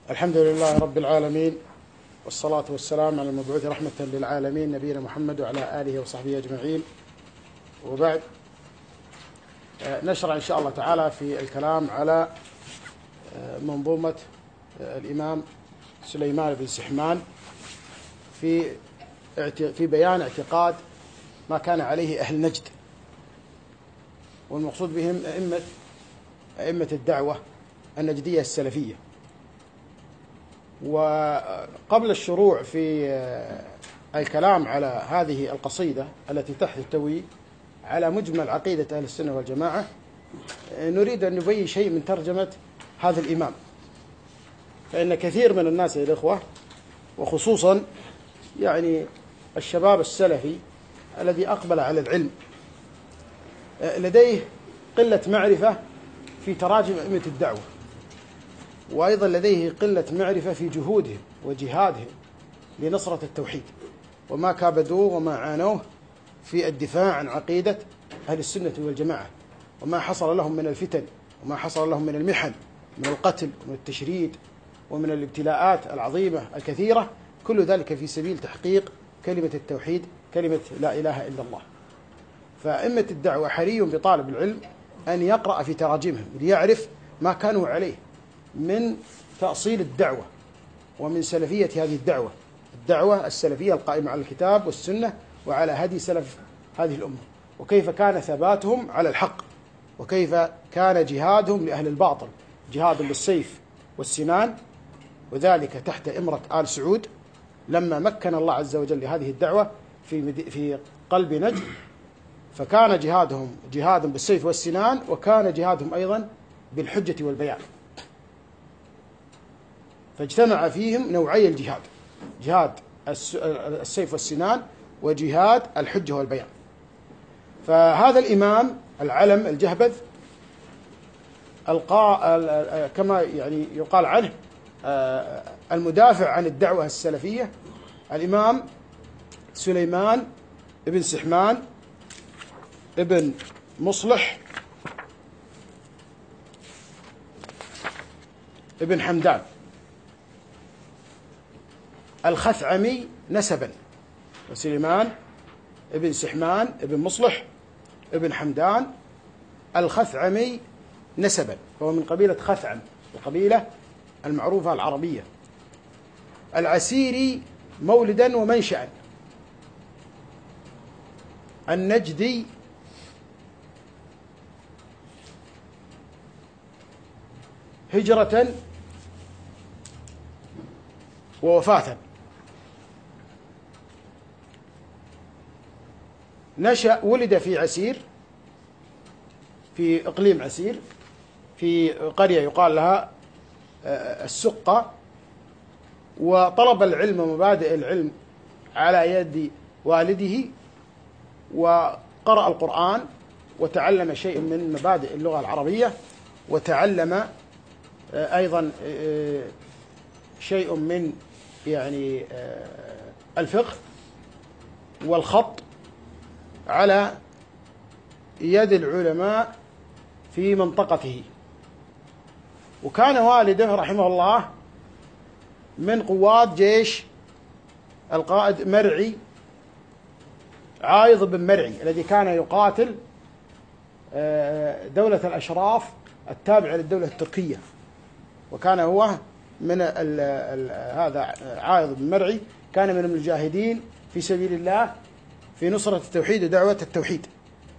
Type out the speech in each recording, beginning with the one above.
الحمد لله رب العالمين، والصلاة والسلام على المبعوث رحمة للعالمين نبينا محمد وعلى آله وصحبه أجمعين. وبعد، نشرع إن شاء الله تعالى في الكلام على منظومة الإمام سليمان بن سحمان في بيان اعتقاد ما كان عليه أهل نجد، والمقصود بهم أئمة الدعوة النجدية السلفية. وقبل الشروع في الكلام على هذه القصيدة التي تحتوي على مجمل عقيدة أهل السنة والجماعة، نريد أن نبين شيء من ترجمة هذا الإمام، فإن كثير من الناس يا الإخوة، وخصوصا يعني الشباب السلفي الذي أقبل على العلم، لديه قلة معرفة في تراجم أئمة الدعوة، وأيضا لديه قلة معرفة في جهودهم وجهادهم لنصرة التوحيد، وما كابدوه وما عانوه في الدفاع عن عقيدة أهل السنة والجماعة، وما حصل لهم من الفتن، وما حصل لهم من المحن، من القتل ومن التشريد ومن الابتلاءات العظيمة الكثيرة، كل ذلك في سبيل تحقيق كلمة التوحيد، كلمة لا إله إلا الله. فأئمة الدعوة حري بطالب العلم أن يقرأ في تراجمهم ليعرف ما كانوا عليه من تأصيل الدعوة ومن سلفية هذه الدعوة السلفية القائمة على الكتاب والسنة وعلى هدي سلف هذه الأمة، وكيف كان ثباتهم على الحق، وكيف كان جهادهم لأهل الباطل جهاد بالسيف والسنان، وذلك تحت إمرة آل سعود لما مكن الله عز وجل لهذه الدعوة في قلب نجد، فكان جهادهم جهاد بالسيف والسنان، وكان جهادهم أيضا بالحجة والبيان، فاجتمع فيهم نوعي الجهاد، جهاد السيف والسنان وجهاد الحجة والبيان. فهذا الإمام العلم الجهبذ كما يعني يقال عنه المدافع عن الدعوة السلفية، الإمام سليمان ابن سحمان ابن مصلح ابن حمدان الخثعمي نسبا، وسليمان ابن سحمان ابن مصلح ابن حمدان الخثعمي نسبا، هو من قبيلة خثعم، القبيلة المعروفة العربية، العسيري مولدا ومنشأ، النجدي هجرة ووفاة، ولد في عسير، في إقليم عسير، في قرية يقال لها السقة، وطلب العلم ومبادئ العلم على يد والده، وقرأ القرآن، وتعلم شيء من مبادئ اللغة العربية، وتعلم أيضا شيء من يعني الفقه والخط على يد العلماء في منطقته. وكان والده رحمه الله من قوات جيش القائد مرعي، عايض بن مرعي، الذي كان يقاتل دولة الأشراف التابعة للدولة التركية، وكان هو من هذا عايض بن مرعي كان من المجاهدين في سبيل الله في نصرة التوحيد ودعوة التوحيد.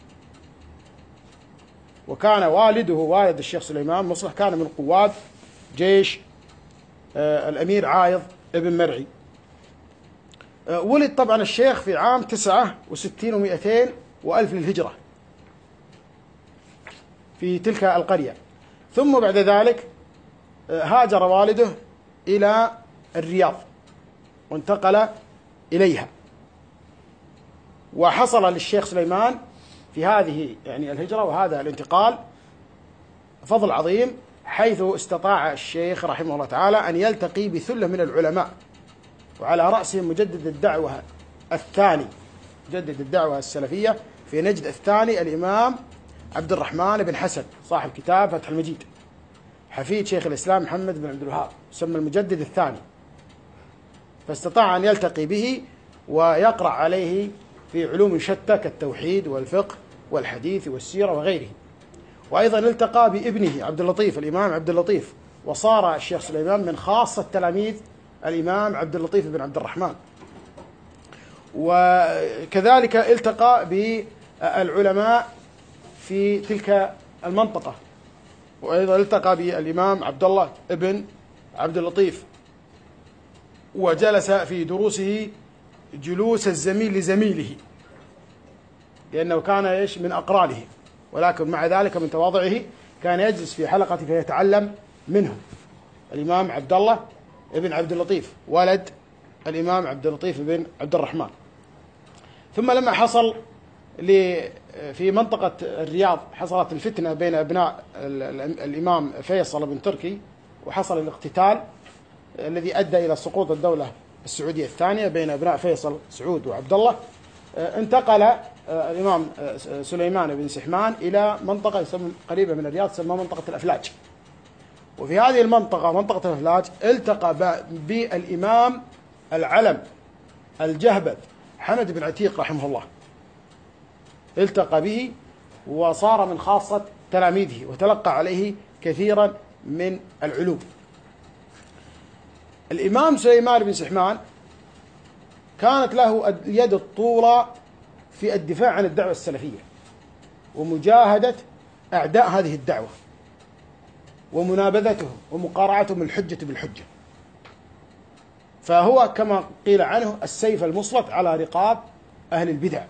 وكان والده والد الشيخ سليمان مصلح كان من قواد جيش الأمير عايض بن مرعي. ولد طبعا الشيخ في عام 69 و200 وألف للهجرة في تلك القرية، ثم بعد ذلك هاجر والده إلى الرياض وانتقل إليها، وحصل للشيخ سليمان في هذه يعني الهجرة وهذا الانتقال فضل عظيم، حيث استطاع الشيخ رحمه الله تعالى أن يلتقي بثلة من العلماء، وعلى رأسهم مجدد الدعوة الثاني، مجدد الدعوة السلفية في نجد الثاني، الإمام عبد الرحمن بن حسن صاحب كتاب فتح المجيد، حفيد شيخ الإسلام محمد بن عبد الوهاب، يسمى المجدد الثاني، فاستطاع أن يلتقي به ويقرأ عليه في علوم شتى كالتوحيد والفقه والحديث والسيرة وغيره. وأيضا التقى بابنه عبد اللطيف، الإمام عبد اللطيف، وصار الشيخ سليمان من خاصة تلاميذ الإمام عبد اللطيف بن عبد الرحمن. وكذلك التقى بالعلماء في تلك المنطقة، وأيضا التقى بالإمام عبد الله ابن عبد اللطيف، وجلس في دروسه جلوس الزميل لزميله، لأنه كان من أقرانه، ولكن مع ذلك من تواضعه كان يجلس في حلقة فيتعلم منه. الإمام عبد الله ابن عبد اللطيف ولد الإمام عبد اللطيف بن عبد الرحمن. ثم لما حصل في منطقة الرياض حصلت الفتنة بين أبناء الإمام فيصل بن تركي، وحصل الاقتتال الذي أدى إلى سقوط الدولة السعودية الثانية بين أبناء فيصل سعود وعبد الله. انتقل الإمام سليمان بن سحمان إلى منطقة قريبة من الرياض تسمى منطقة الأفلاج. وفي هذه المنطقة، منطقة الأفلاج، التقى بالإمام العلم الجهبذ حمد بن عتيق رحمه الله، التقى به وصار من خاصة تلاميذه وتلقى عليه كثيرا من العلوم. الإمام سليمان بن سحمان كانت له اليد الطولى في الدفاع عن الدعوة السلفية ومجاهدة أعداء هذه الدعوة ومنابذتهم ومقارعتهم الحجة بالحجة، فهو كما قيل عنه السيف المسلط على رقاب أهل البدع.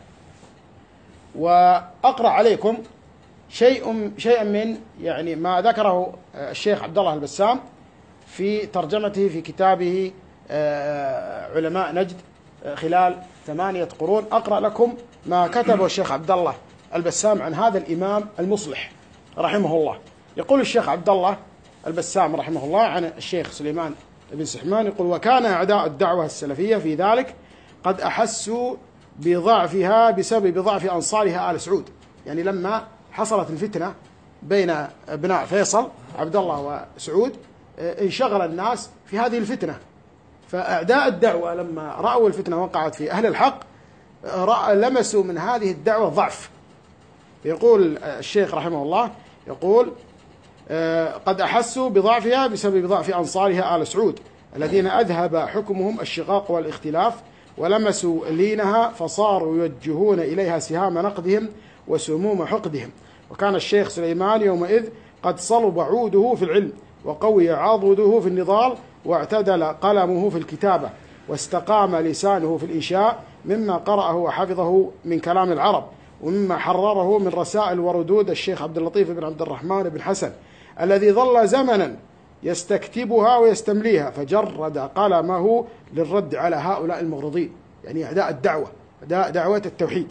وأقرأ عليكم شيئا من يعني ما ذكره الشيخ عبد الله البسام في ترجمته في كتابه علماء نجد خلال 8 قرون. أقرأ لكم ما كتبه الشيخ عبد الله البسام عن هذا الإمام المصلح رحمه الله. يقول الشيخ عبد الله البسام رحمه الله عن الشيخ سليمان بن سحمان، يقول: وكان أعداء الدعوة السلفية في ذلك قد أحسوا بضعفها بسبب ضعف أنصارها آل سعود. يعني لما حصلت الفتنة بين ابناء فيصل عبد الله وسعود انشغل الناس في هذه الفتنة، فأعداء الدعوة لما رأوا الفتنة وقعت في أهل الحق لمسوا من هذه الدعوة ضعف. يقول الشيخ رحمه الله، يقول: قد أحسوا بضعفها بسبب ضعف أنصارها آل سعود الذين أذهب حكمهم الشقاق والاختلاف، ولمسوا لينها فصاروا يوجهون إليها سهام نقدهم وسموم حقدهم. وكان الشيخ سليمان يومئذ قد صلب عوده في العلم، وقوي عضده في النضال، واعتدل قلمه في الكتابة، واستقام لسانه في الإنشاء مما قرأه وحفظه من كلام العرب، ومما حرره من رسائل وردود الشيخ عبد اللطيف بن عبد الرحمن بن حسن الذي ظل زمنا يستكتبها ويستمليها، فجرد قلمه للرد على هؤلاء المغرضين، يعني أعداء الدعوة، أعداء دعوة التوحيد،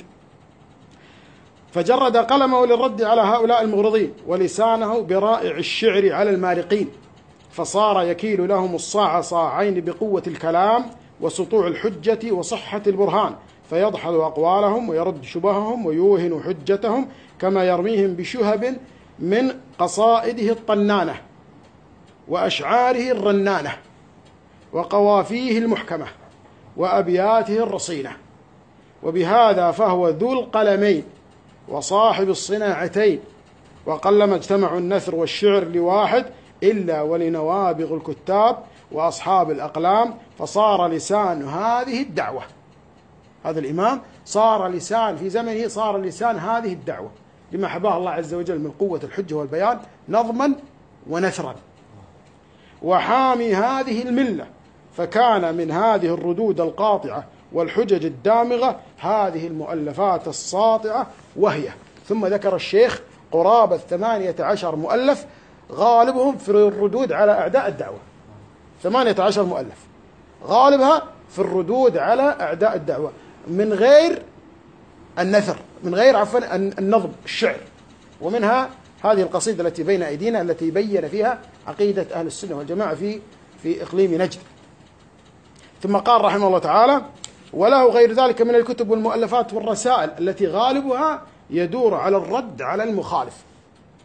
فجرد قلمه للرد على هؤلاء المغرضين، ولسانه برائع الشعر على المارقين، فصار يكيل لهم الصاع صاعين بقوة الكلام وسطوع الحجة وصحة البرهان، فيضحل أقوالهم ويرد شبههم ويوهن حجتهم كما يرميهم بشهب من قصائده الطنانة وأشعاره الرنانة وقوافيه المحكمة وأبياته الرصينة. وبهذا فهو ذو القلمين وصاحب الصناعتين، وقلما اجتمعوا النثر والشعر لواحد إلا ولنوابغ الكتاب وأصحاب الأقلام، فصار لسان هذه الدعوة. هذا الإمام صار لسان في زمنه، صار لسان هذه الدعوة لما حباه الله عز وجل من قوة الحجة والبيان نظما ونثرا، وحامي هذه الملة. فكان من هذه الردود القاطعة والحجج الدامغة هذه المؤلفات الساطعة وهي. ثم ذكر الشيخ قرابة 18 مؤلف غالبهم في الردود على أعداء الدعوة، 18 مؤلف غالبها في الردود على أعداء الدعوة من غير النثر، من غير عفوا النظم الشعر. ومنها هذه القصيدة التي بين أيدينا التي بين فيها عقيدة أهل السنة والجماعة في إقليم نجد. ثم قال رحمه الله تعالى: وله غير ذلك من الكتب والمؤلفات والرسائل التي غالبها يدور على الرد على المخالف.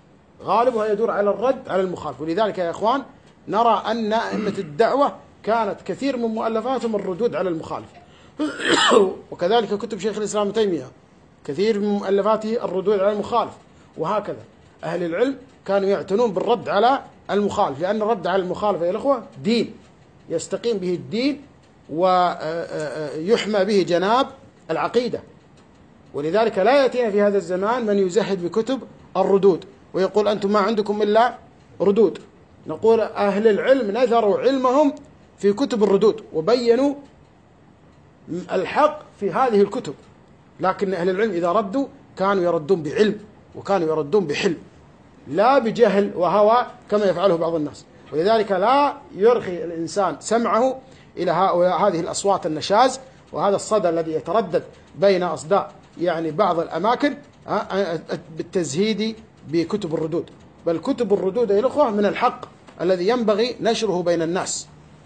غالبها يدور على الرد على المخالف. ولذلك يا إخوان نرى أن أئمة الدعوة كانت كثير من مؤلفاتهم الردود على المخالف وكذلك كتب شيخ الإسلام ابن تيمية كثير من مؤلفاته الردود على المخالف. وهكذا أهل العلم كانوا يعتنون بالرد على المخالف، لأن الرد على المخالف يا الأخوة دين يستقيم به الدين ويحمى به جناب العقيدة. ولذلك لا يأتينا في هذا الزمان من يزهد بكتب الردود ويقول أنتم ما عندكم إلا ردود. نقول أهل العلم نثروا علمهم في كتب الردود وبينوا الحق في هذه الكتب، لكن أهل العلم إذا ردوا كانوا يردون بعلم وكانوا يردون بحلم لا بجهل وهوى كما يفعله بعض الناس. ولذلك لا يرخي الإنسان سمعه إلى هذه الأصوات النشاز وهذا الصدى الذي يتردد بين أصداء يعني بعض الأماكن بالتزهيد بكتب الردود. بل كتب الردود يا الأخوة من الحق الذي ينبغي نشره بين الناس.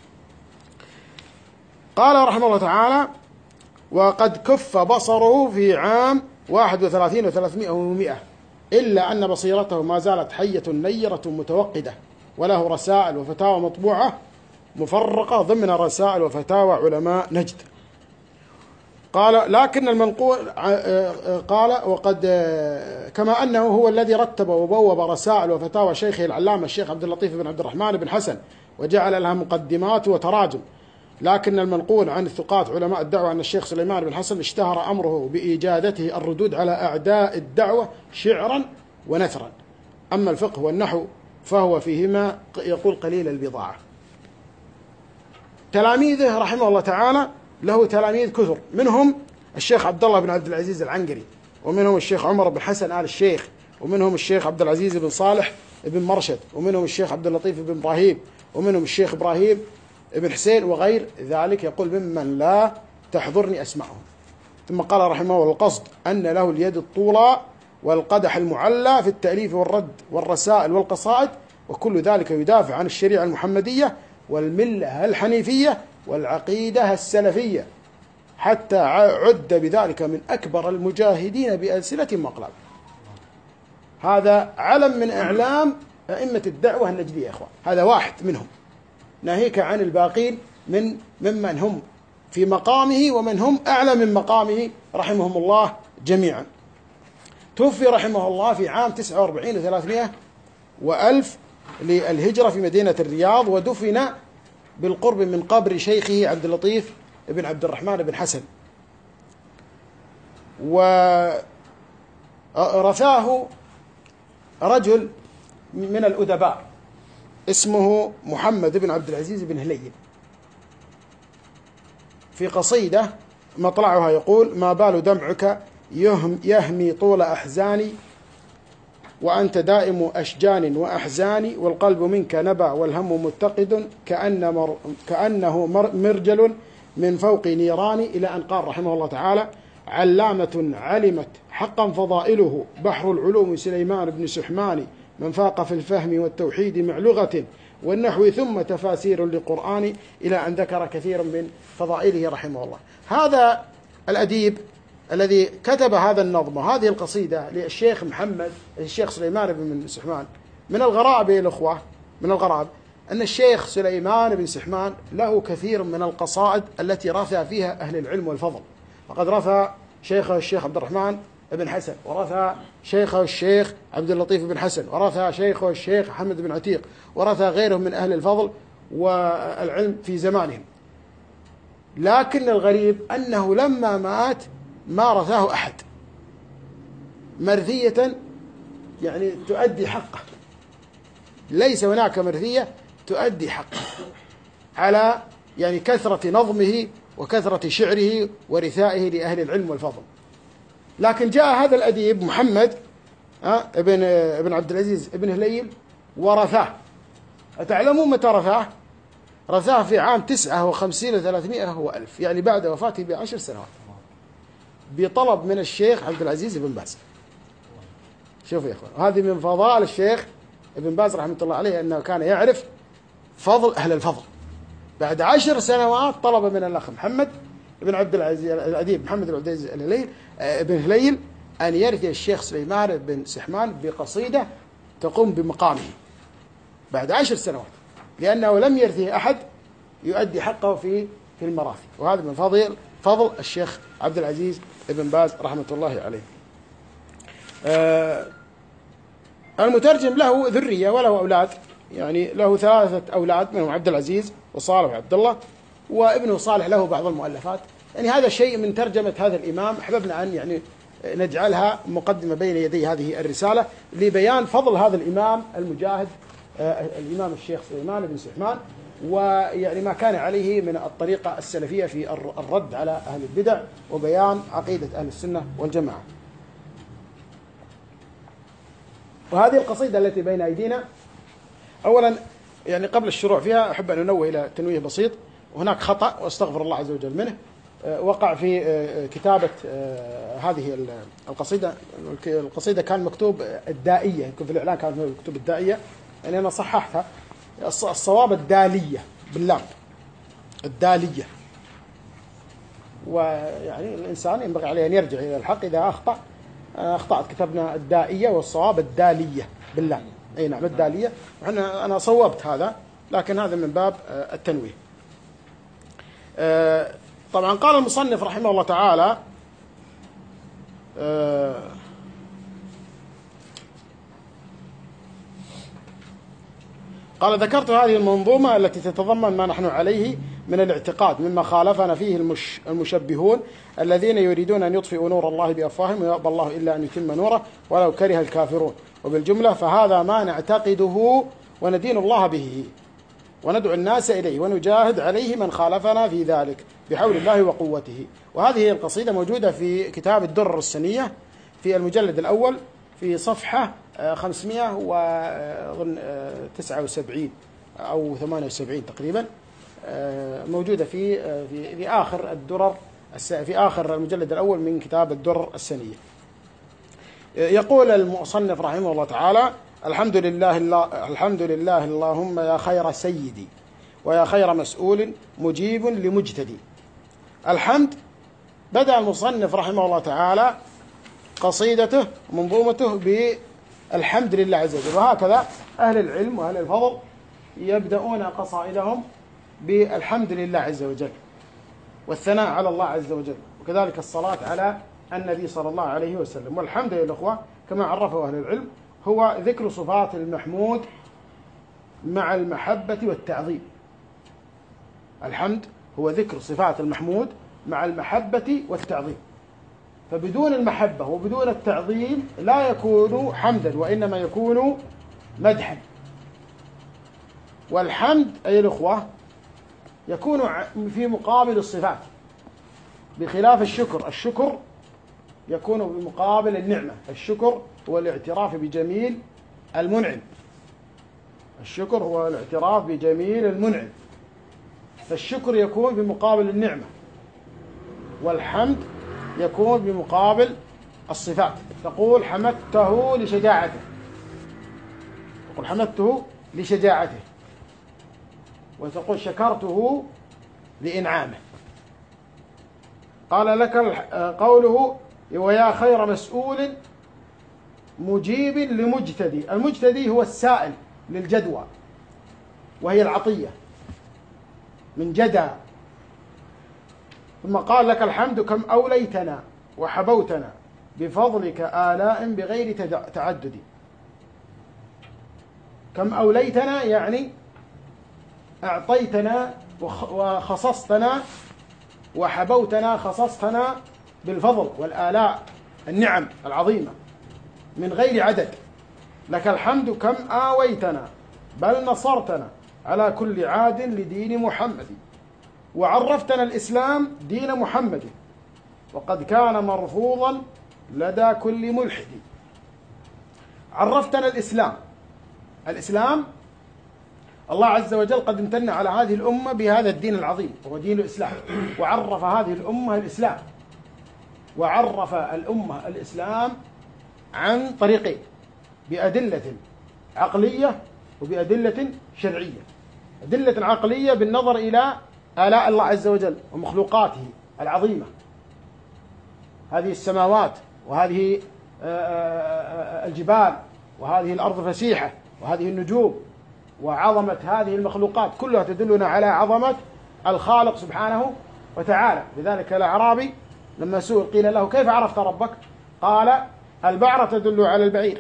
قال رحمه الله تعالى: وقد كف بصره في عام 31 و300 و100 إلا أن بصيرته ما زالت حية نيرة متوقدة، وله رسائل وفتاوى مطبوعة مفرقة ضمن رسائل وفتاوى علماء نجد. قال: لكن المنقول قال: وقد كما أنه هو الذي رتب وبوب رسائل وفتاوى شيخه العلامة الشيخ عبد اللطيف بن عبد الرحمن بن حسن وجعل لها مقدمات وتراجم، لكن المنقول عن الثقات علماء الدعوة أن الشيخ سليمان بن حسن اشتهر أمره بإيجادته الردود على أعداء الدعوة شعرا ونثرا. أما الفقه والنحو فهو فيهما يقول قليل البضاعة. تلاميذه رحمه الله تعالى له تلاميذ كثر، منهم الشيخ عبد الله بن عبد العزيز العنقري، ومنهم الشيخ عمر بن حسن آل الشيخ، ومنهم الشيخ عبد العزيز بن صالح بن مرشد، ومنهم الشيخ عبد اللطيف بن إبراهيم، ومنهم الشيخ إبراهيم ابن حسين وغير ذلك، يقول ممن لا تحضرني أسمعهم. ثم قال رحمه الله: القصد أن له اليد الطولى والقدح المعلى في التأليف والرد والرسائل والقصائد، وكل ذلك يدافع عن الشريعة المحمدية والملة الحنيفية والعقيدة السلفية، حتى عد بذلك من أكبر المجاهدين بألسنة وأقلام. هذا علم من أعلام أئمة الدعوة النجدية يا إخوان، هذا واحد منهم، ناهيك عن الباقين ممن هم في مقامه ومن هم أعلى من مقامه رحمهم الله جميعا. توفي رحمه الله في عام 49 و300 وألف للهجرة في مدينة الرياض، ودفن بالقرب من قبر شيخه عبد اللطيف بن عبد الرحمن بن حسن. ورثاه رجل من الأدباء اسمه محمد بن عبد العزيز بن هليل، في قصيدة مطلعها يقول: ما بال دمعك يهمي طول أحزاني وأنت دائم أشجان وأحزان، والقلب منك نبع والهم متقد كأنه مرجل من فوق نيران. إلى أن قال رحمه الله تعالى: علامة علمت حقا فضائله بحر العلوم سليمان بن سحمان، من فاق في الفهم والتوحيد مع لغة والنحو ثم تفاسير للقرآن، إلى أن ذكر كثيرا من فضائله رحمه الله. هذا الأديب الذي كتب هذا النظم وهذه القصيدة للشيخ محمد الشيخ سليمان بن سحمان، من الغرائب يا الأخوة، من الغرائب أن الشيخ سليمان بن سحمان له كثير من القصائد التي رثى فيها أهل العلم والفضل. فقد رثى شيخه الشيخ عبد الرحمن بن حسن، ورثى شيخه الشيخ عبد اللطيف بن حسن، ورثى شيخه الشيخ محمد بن عتيق، ورثى غيرهم من أهل الفضل والعلم في زمانهم. لكن الغريب أنه لما مات ما رثاه أحد مرثية يعني تؤدي حقه، ليس هناك مرثية تؤدي حقه على يعني كثرة نظمه وكثرة شعره ورثائه لأهل العلم والفضل. لكن جاء هذا الأديب محمد ابن عبد العزيز ابن هليل ورثاه. أتعلمون متى رثاه؟ رثاه في عام 59 و300 وألف، يعني بعد وفاته ب10 سنوات، بطلب من الشيخ عبد العزيز بن باز. شوفوا يا إخوان، هذه من فضائل الشيخ ابن باز رحمة الله عليه، أنه كان يعرف فضل أهل الفضل. بعد 10 سنوات طلب من الأخ محمد بن عبد العزيز الأديب محمد بن عبد العزيز بن هليل أن يرثي الشيخ سليمان بن سحمان بقصيدة تقوم بمقامه بعد 10 سنوات، لأنه لم يرثه أحد يؤدي حقه في المراثي. وهذا من فضل الشيخ عبد العزيز بن باز رحمة الله عليه. المترجم له ذرية وله أولاد، يعني له 3 أولاد منهم عبد العزيز وصالح وعبد الله، وابنه صالح له بعض المؤلفات. يعني هذا شيء من ترجمة هذا الإمام، أحببنا أن يعني نجعلها مقدمة بين يدي هذه الرسالة لبيان فضل هذا الإمام المجاهد، الإمام الشيخ سليمان بن سحمان، ويعني ما كان عليه من الطريقة السلفية في الرد على أهل البدع وبيان عقيدة أهل السنة والجماعة. وهذه القصيدة التي بين أيدينا، أولا يعني قبل الشروع فيها أحب أن أنوه إلى تنويه بسيط، وهناك خطأ وأستغفر الله عز وجل منه وقع في كتابة هذه القصيدة. القصيدة كان مكتوب الدائية، يمكن في الإعلان كان مكتوب الدائية، يعني أنا صححتها، الصواب الدالية باللام، الدالية. ويعني الإنسان ينبغي عليه أن يرجع إلى الحق إذا أخطأ. أخطأت، كتبنا الدائية والصواب الدالية باللام، أي نعم الدالية. أنا صوبت هذا، لكن هذا من باب التنويه. طبعا قال المصنف رحمه الله تعالى قال: ذكرت هذه المنظومة التي تتضمن ما نحن عليه من الاعتقاد مما خالفنا فيه المشبهون الذين يريدون أن يطفئوا نور الله بأفواههم ويأبى الله إلا أن يتم نوره ولو كره الكافرون. وبالجملة فهذا ما نعتقده وندين الله به وندعو الناس إليه ونجاهد عليه من خالفنا في ذلك بحول الله وقوته. وهذه القصيدة موجودة في كتاب الدرر السنية في المجلد الأول في صفحة 579 أو 78 تقريبا، موجودة في آخر الدرر، في آخر المجلد الأول من كتاب الدرر السنية. يقول المصنف رحمه الله تعالى: الحمد لله اللهم يا خير سيدي ويا خير مسؤول مجيب لمجتدي. الحمد، بدأ المصنف رحمه الله تعالى قصيدته منظومته بالحمد لله عز وجل، وهكذا أهل العلم وأهل الفضل يبدأون قصائدهم بالحمد لله عز وجل والثناء على الله عز وجل، وكذلك الصلاة على النبي صلى الله عليه وسلم. والحمد يا الأخوة كما عرفه أهل العلم هو ذكر صفات المحمود مع المحبة والتعظيم. الحمد هو ذكر صفات المحمود مع المحبة والتعظيم، فبدون المحبة وبدون التعظيم لا يكون حمدا، وإنما يكون مدحا. والحمد أيها الأخوة يكون في مقابل الصفات، بخلاف الشكر. الشكر يكون بمقابل النعمة. الشكر هو الاعتراف بجميل المنعم، الشكر هو الاعتراف بجميل المنعم، فالشكر يكون بمقابل النعمة، والحمد يكون بمقابل الصفات. تقول حمدته لشجاعته، تقول حمدته لشجاعته، وتقول شكرته لإنعامه. قال لك قوله ويا خير مسؤول مجيب لمجتدي. المجتدي هو السائل للجدوى، وهي العطية من جدى. ثم قال لك الحمد كم أوليتنا وحبوتنا بفضلك آلاء بغير تعدد. كم أوليتنا يعني أعطيتنا وخصصتنا، وحبوتنا خصصتنا بالفضل والآلاء، النعم العظيمة من غير عدد. لك الحمد كم آويتنا بل نصرتنا على كل عاد لدين محمد، وعرفتنا الإسلام دين محمد وقد كان مرفوضا لدى كل ملحد. عرفتنا الإسلام الله عز وجل قد امتن على هذه الأمة بهذا الدين العظيم وهو دين الإسلام، وعرف هذه الأمة الإسلام، وعرف الأمة الإسلام عن طريقين: بأدلة عقلية وبأدلة شرعية. أدلة عقلية بالنظر إلى آلاء الله عز وجل ومخلوقاته العظيمة، هذه السماوات وهذه الجبال وهذه الأرض فسيحة، وهذه النجوم، وعظمة هذه المخلوقات كلها تدلنا على عظمة الخالق سبحانه وتعالى. لذلك الأعرابي لما سئل قيل له كيف عرفت ربك؟ قال البعرة تدل على البعير،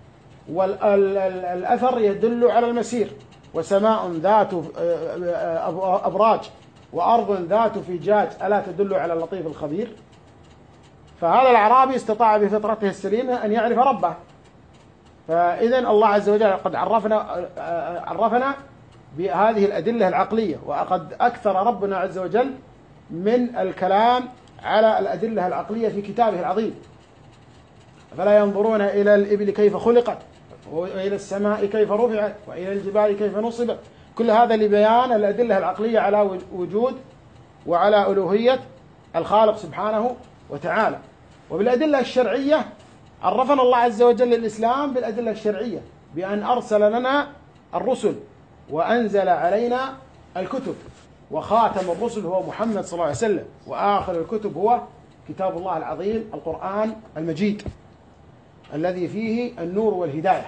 والأثر يدل على المسير، وسماء ذات أبراج، وأرض ذات فجاج، ألا تدل على اللطيف الخبير؟ فهذا الأعرابي استطاع بفطرته السليمة أن يعرف ربه. فإذن الله عز وجل قد عرفنا بهذه الأدلة العقلية، وقد أكثر ربنا عز وجل من الكلام على الأدلة العقلية في كتابه العظيم. فلا ينظرون إلى الإبل كيف خلقت، وإلى السماء كيف رفعت، وإلى الجبال كيف نصبت، كل هذا لبيان الأدلة العقلية على وجود وعلى ألوهية الخالق سبحانه وتعالى. وبالأدلة الشرعية عرفنا الله عز وجل الإسلام بالأدلة الشرعية بأن أرسل لنا الرسل وأنزل علينا الكتب، وخاتم الرسل هو محمد صلى الله عليه وسلم، وآخر الكتب هو كتاب الله العظيم القرآن المجيد الذي فيه النور والهداية،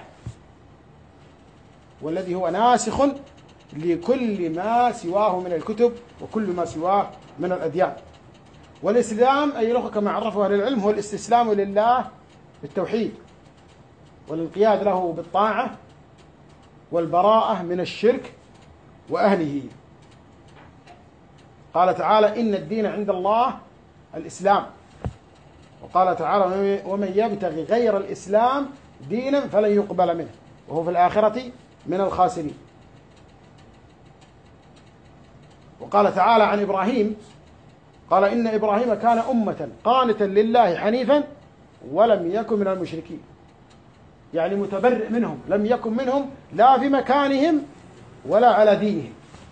والذي هو ناسخ لكل ما سواه من الكتب وكل ما سواه من الأديان. والإسلام أي لغة كما عرفه أهل العلم هو الاستسلام لله بالتوحيد، والانقياد له بالطاعة، والبراءة من الشرك وأهله. قال تعالى إن الدين عند الله الإسلام، وقال تعالى ومن يبتغي غير الإسلام دينا فلن يقبل منه وهو في الآخرة من الخاسرين. وقال تعالى عن إبراهيم قال إن إبراهيم كان أمة قانتا لله حنيفا ولم يكن من المشركين، يعني متبرئ منهم، لم يكن منهم لا في مكانهم ولا على دينهم.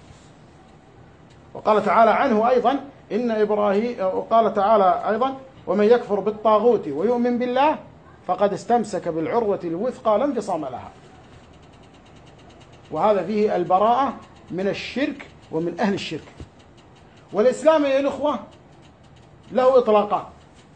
وقال تعالى عنه أيضا إن إبراهيم، وقال تعالى أيضا ومن يكفر بالطاغوت ويؤمن بالله فقد استمسك بالعروة الوثقى لا انفصام لها. وهذا فيه البراءة من الشرك ومن أهل الشرك. والإسلام يا الأخوة له إطلاقات،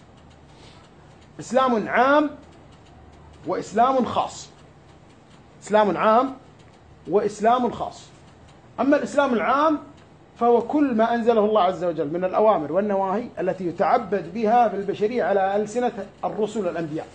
إسلام عام وإسلام خاص. إسلام عام وإسلام خاص. أما الإسلام العام فهو كل ما أنزله الله عز وجل من الأوامر والنواهي التي يتعبد بها في البشرية على ألسنة الرسل الأنبياء.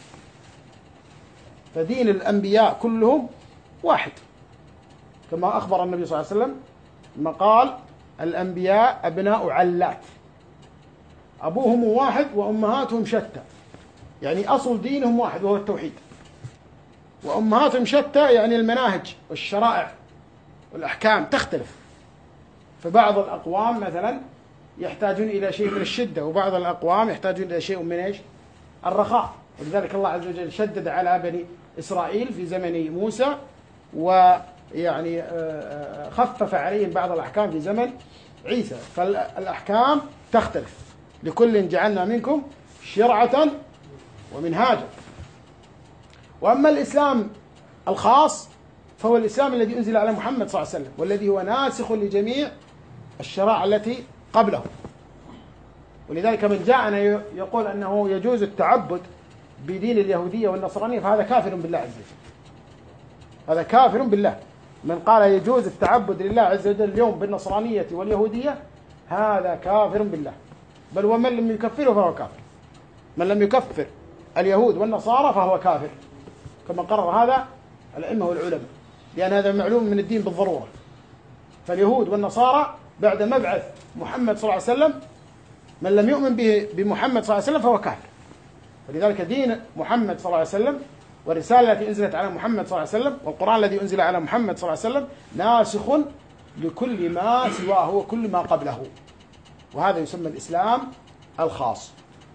فدين الأنبياء كلهم واحد، كما أخبر النبي صلى الله عليه وسلم لما قال الأنبياء أبناء علات، أبوهم واحد وأمهاتهم شتى، يعني أصل دينهم واحد وهو التوحيد، وأمهاتهم شتى يعني المناهج والشرائع والأحكام تختلف. فبعض الأقوام مثلا يحتاجون إلى شيء من الشدة، وبعض الأقوام يحتاجون إلى شيء من إيش؟ الرخاء. ولذلك الله عز وجل شدد على بني إسرائيل في زمن موسى، ويعني خفف عليهم بعض الأحكام في زمن عيسى. فالأحكام تختلف، لكل جعلنا منكم شرعة ومنهاجا. وأما الإسلام الخاص فهو الإسلام الذي أنزل على محمد صلى الله عليه وسلم، والذي هو ناسخ لجميع الشرائع التي قبله. ولذلك من جاءنا يقول أنه يجوز التعبد بدين اليهودية والنصرانية فهذا كافر بالله عز وجل. هذا كافر بالله. من قال يجوز التعبد لله عز وجل اليوم بالنصرانية واليهودية هذا كافر بالله. بل ومن لم يكفره فهو كافر. من لم يكفر اليهود والنصارى فهو كافر، كما قرر هذا الأئمة والعلماء، لأن هذا معلوم من الدين بالضرورة. فاليهود والنصارى بعد مبعث محمد صلى الله عليه وسلم من لم يؤمن بمحمد صلى الله عليه وسلم فهو كافر. ولذلك دين محمد صلى الله عليه وسلم والرسالة التي أنزلت على محمد صلى الله عليه وسلم والقرآن الذي أنزل على محمد صلى الله عليه وسلم ناسخ لكل ما سواه وكل ما قبله. وهذا يسمى الإسلام الخاص.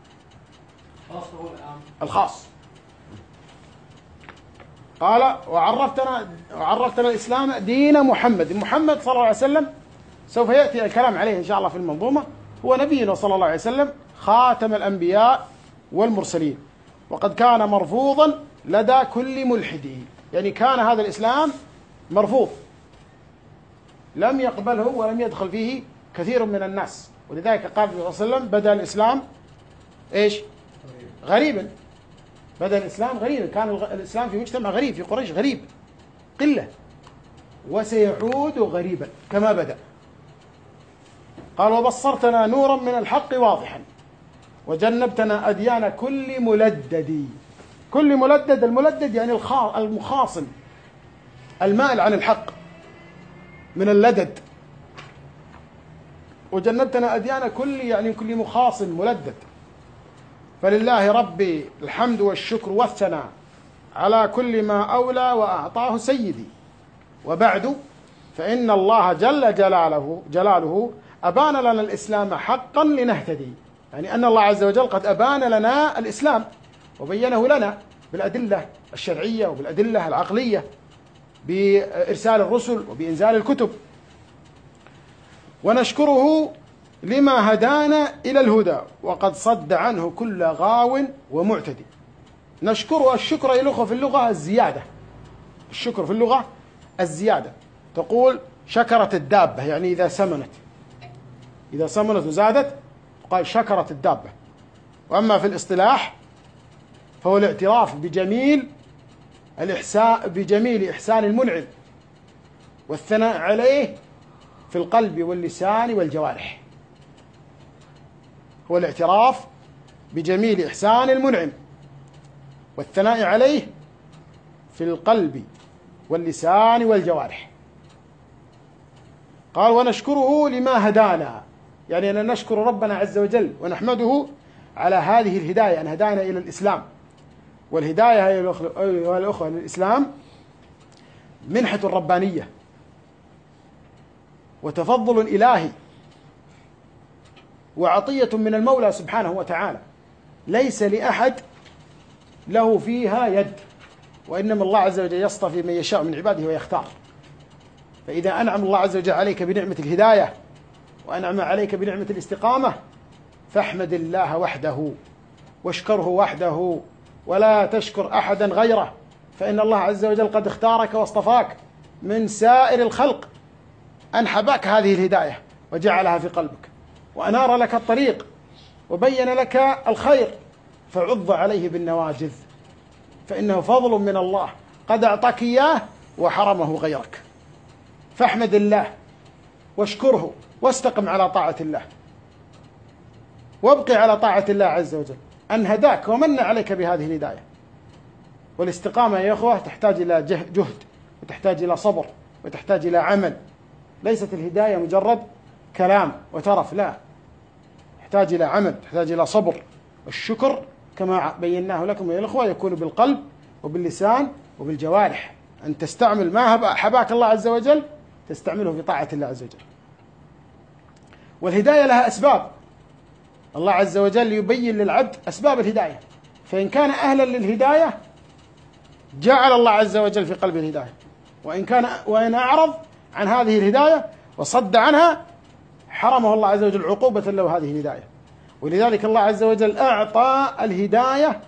الخاص. قال وعرفتنا الإسلام دين محمد صلى الله عليه وسلم. سوف يأتي الكلام عليه إن شاء الله في المنظومة. هو نبينا صلى الله عليه وسلم خاتم الأنبياء والمرسلين، وقد كان مرفوضا لدى كل ملحد. يعني كان هذا الإسلام مرفوض، لم يقبله ولم يدخل فيه كثير من الناس. ولذلك قال صلى الله عليه وسلم بدأ الإسلام إيش؟ غريبا. بدأ الإسلام غريبا، كان الإسلام في مجتمع غريب، في قريش غريب قلة، وسيعود غريبا كما بدأ. قال وبصرتنا نورا من الحق واضحا وجنبتنا أديان كل ملدد. كل ملدد، الملدد يعني المخاصم، المائل عن الحق من اللدد. وجنبتنا أديان كل يعني كل مخاصم ملدد. فلله ربي الحمد والشكر والثناء على كل ما أولى وأعطاه سيدي. وبعد فإن الله جل جلاله أبان لنا الإسلام حقا لنهتدي. يعني أن الله عز وجل قد أبان لنا الإسلام وبينه لنا بالأدلة الشرعية وبالأدلة العقلية، بإرسال الرسل وبإنزال الكتب. ونشكره لما هدانا إلى الهدى وقد صد عنه كل غاو ومعتدي. نشكره، الشكر يا الأخوة في اللغة الزيادة. الشكر في اللغة الزيادة. تقول شكرت الدابة، يعني إذا سمنت وزادت قال شكرت الدابة. وأما في الاصطلاح فهو الاعتراف بجميل إحسان المنعم والثناء عليه في القلب واللسان والجوارح. هو الاعتراف بجميل إحسان المنعم والثناء عليه في القلب واللسان والجوارح. قال ونشكره لما هدانا، يعني أن نشكر ربنا عز وجل ونحمده على هذه الهداية، أن هدانا إلى الإسلام. والهداية أيها الأخوة للإسلام منحة ربانية وتفضل إلهي وعطية من المولى سبحانه وتعالى، ليس لأحد له فيها يد، وإنما الله عز وجل يصطفي من يشاء من عباده ويختار. فإذا أنعم الله عز وجل عليك بنعمة الهداية وأنعم عليك بنعمة الاستقامة فاحمد الله وحده واشكره وحده ولا تشكر أحدا غيره، فإن الله عز وجل قد اختارك واصطفاك من سائر الخلق، أنحبك هذه الهداية وجعلها في قلبك وأنار لك الطريق وبين لك الخير، فعض عليه بالنواجذ، فإنه فضل من الله قد أعطاك إياه وحرمه غيرك. فاحمد الله واشكره واستقم على طاعة الله وابقي على طاعة الله عز وجل، أن هداك ومن عليك بهذه الهداية. والاستقامة يا أخوة تحتاج إلى جهد وتحتاج إلى صبر وتحتاج إلى عمل. ليست الهداية مجرد كلام وترف، لا، تحتاج إلى عمل، تحتاج إلى صبر. الشكر كما بيناه لكم يا الأخوة يكون بالقلب وباللسان وبالجوارح، أن تستعمل ما حباك الله عز وجل تستعمله في طاعة الله عز وجل. والهداية لها أسباب، الله عز وجل يبين للعبد أسباب الهداية، فإن كان أهلا للهداية جعل الله عز وجل في قلبه الهداية، وإن أعرض عن هذه الهداية وصد عنها حرمه الله عز وجل عقوبة له هذه الهداية. ولذلك الله عز وجل أعطى الهداية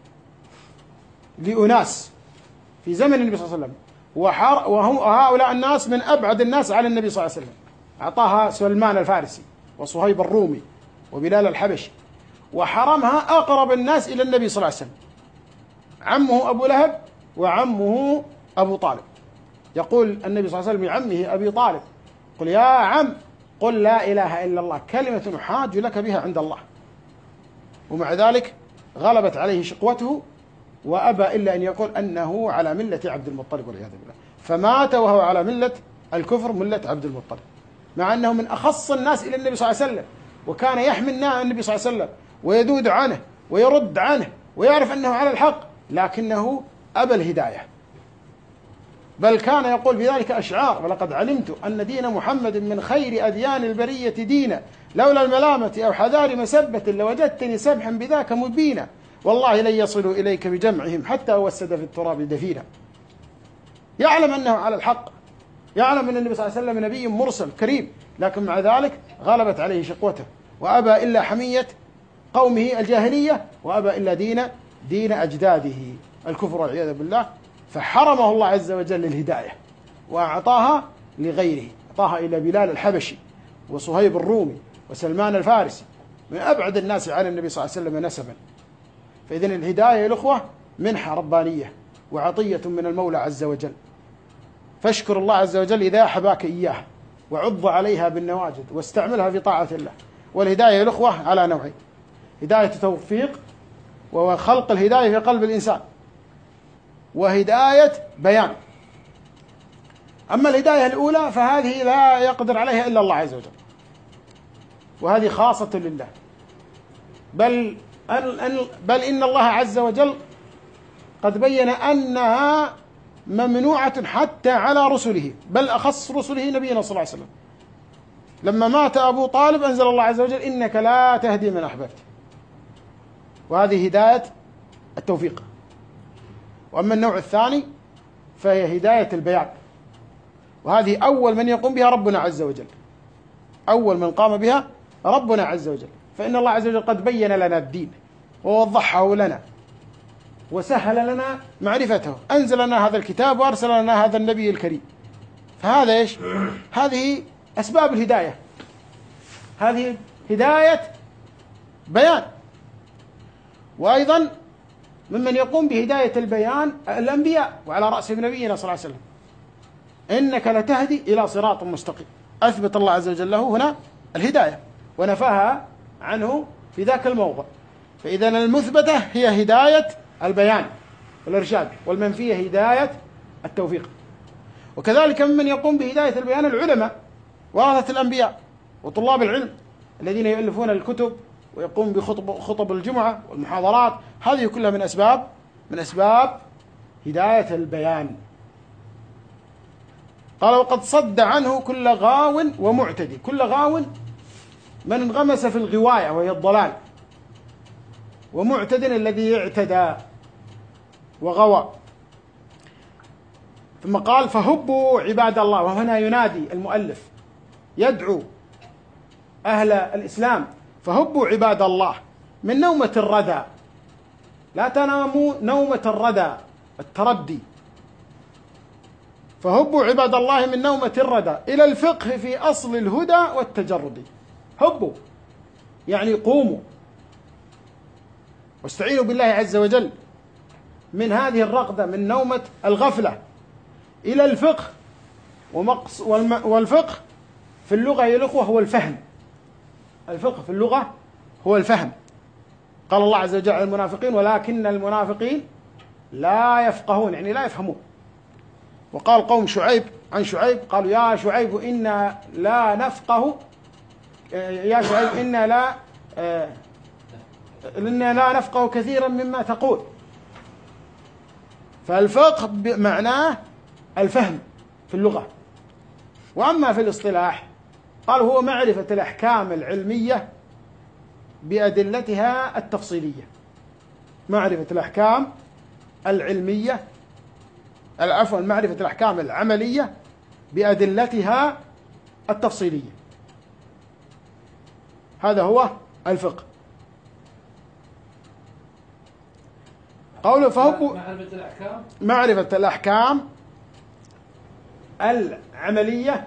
لأناس في زمن النبي صلى الله عليه وسلم، وهؤلاء الناس من أبعد الناس على النبي صلى الله عليه وسلم. أعطاها سلمان الفارسي وصهيب الرومي وبلال الحبشي، وحرمها أقرب الناس إلى النبي صلى الله عليه وسلم، عمه أبو لهب وعمه أبو طالب. يقول النبي صلى الله عليه وسلم لعمه أبي طالب قل يا عم قل لا إله إلا الله كلمة أحاج لك بها عند الله. ومع ذلك غلبت عليه شقوته وأبى إلا أن يقول أنه على ملة عبد المطلب والعياذ بالله، فمات وهو على ملة الكفر، ملة عبد المطلب، مع أنه من أخص الناس إلى النبي صلى الله عليه وسلم، وكان يحمي النبي صلى الله عليه وسلم ويذود عنه ويرد عنه ويعرف أنه على الحق، لكنه أبى الهداية. بل كان يقول بذلك أشعار: ولقد علمت أن دين محمد من خير أديان البرية دينا، لولا الملامة أو حذار مسبة لوجدتني سبحا بذاك مبينا، والله لن يصلوا إليك بجمعهم حتى وسد في التراب دفينا. يعلم أنه على الحق، يعلم أن النبي صلى الله عليه وسلم نبي مرسل كريم، لكن مع ذلك غلبت عليه شقوته وأبى إلا حمية قومه الجاهلية، وأبى إلا دين أجداده الكفر والعياذ بالله، فحرمه الله عز وجل الهداية وأعطاها لغيره، أعطاها إلى بلال الحبشي وصهيب الرومي وسلمان الفارسي، من أبعد الناس على النبي صلى الله عليه وسلم نسبا. فإذن الهداية يا الأخوة منحة ربانية وعطية من المولى عز وجل، فاشكر الله عز وجل إذا حباك إياها، وعض عليها بالنواجذ واستعملها في طاعة الله. والهداية يا الأخوة على نوعين: هداية توفيق وهو خلق الهداية في قلب الإنسان، وهداية بيان. أما الهداية الأولى فهذه لا يقدر عليها إلا الله عز وجل، وهذه خاصة لله. بل إن الله عز وجل قد بين أنها ممنوعة حتى على رسله، بل أخص رسله نبينا صلى الله عليه وسلم. لما مات أبو طالب أنزل الله عز وجل: إنك لا تهدي من أحببت. وهذه هداية التوفيق. وأما النوع الثاني فهي هداية البيان، وهذه أول من يقوم بها ربنا عز وجل، أول من قام بها ربنا عز وجل. فإن الله عز وجل قد بين لنا الدين ووضحه لنا وسهل لنا معرفته، أنزل لنا هذا الكتاب وأرسل لنا هذا النبي الكريم. فهذا إيش؟ هذه أسباب الهداية، هذه هداية بيان. وأيضا ممن يقوم بهداية البيان الأنبياء، وعلى رأسهم نبينا صلى الله عليه وسلم: إنك لتهدي إلى صراط مستقيم. أثبت الله عز وجل له هنا الهداية ونفاها عنه في ذاك الموضع. فإذا المثبتة هي هداية البيان والإرشاد، والمنفية هداية التوفيق. وكذلك ممن يقوم بهداية البيان العلماء ورثة الأنبياء وطلاب العلم الذين يؤلفون الكتب ويقوم بخطب الجمعة والمحاضرات. هذه كلها من أسباب هداية البيان. قال: وقد صد عنه كل غاو ومعتدي. كل غاو من انغمس في الغواية وهي الضلال، ومعتد الذي اعتدى وغوى. ثم قال: فهبوا عباد الله. وهنا ينادي المؤلف، يدعو أهل الإسلام: فهبوا عباد الله من نومة الردى، لا تناموا نومة الردى التردي. فهبوا عباد الله من نومة الردى إلى الفقه في أصل الهدى والتجرد. هبوا يعني قوموا واستعينوا بالله عز وجل من هذه الرقدة، من نومة الغفلة، إلى الفقه. والفقه في اللغة يا الأخوة هو الفهم. الفقه في اللغة هو الفهم. قال الله عز وجل عن المنافقين: ولكن المنافقين لا يفقهون، يعني لا يفهمون. وقال قوم شعيب عن شعيب: قالوا يا شعيب إنا لا نفقه، يا شعيب إنا لا نفقه كثيرا مما تقول. فالفقه معناه الفهم في اللغة. وأما في الاصطلاح قال: هو معرفة الأحكام العلمية بأدلتها التفصيلية. معرفة الأحكام العلمية، عفوا، معرفة الأحكام العملية بأدلتها التفصيلية. هذا هو الفقه. قوله فهو معرفة الأحكام العملية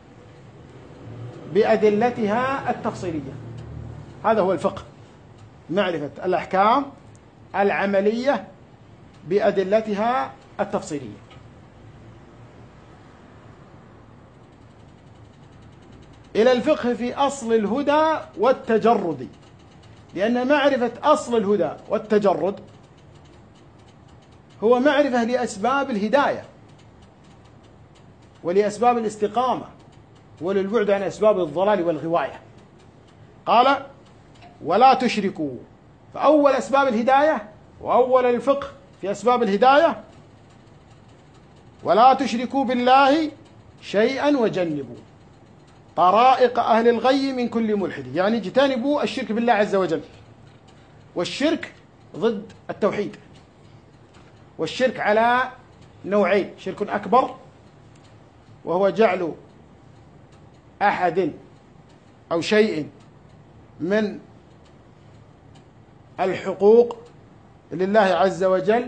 بأدلتها التفصيلية. هذا هو الفقه، معرفة الأحكام العملية بأدلتها التفصيلية. إلى الفقه في أصل الهدى والتجرد، لأن معرفة أصل الهدى والتجرد هو معرفة لأسباب الهداية ولأسباب الاستقامة وللبعد عن أسباب الضلال والغواية. قال: ولا تشركوا. فأول أسباب الهداية وأول الفقه في أسباب الهداية: ولا تشركوا بالله شيئا وجنبوا طرائق أهل الغي من كل ملحد. يعني اجتنبوا الشرك بالله عز وجل. والشرك ضد التوحيد. والشرك على نوعين: شرك أكبر وهو جعل أحد أو شيء من الحقوق لله عز وجل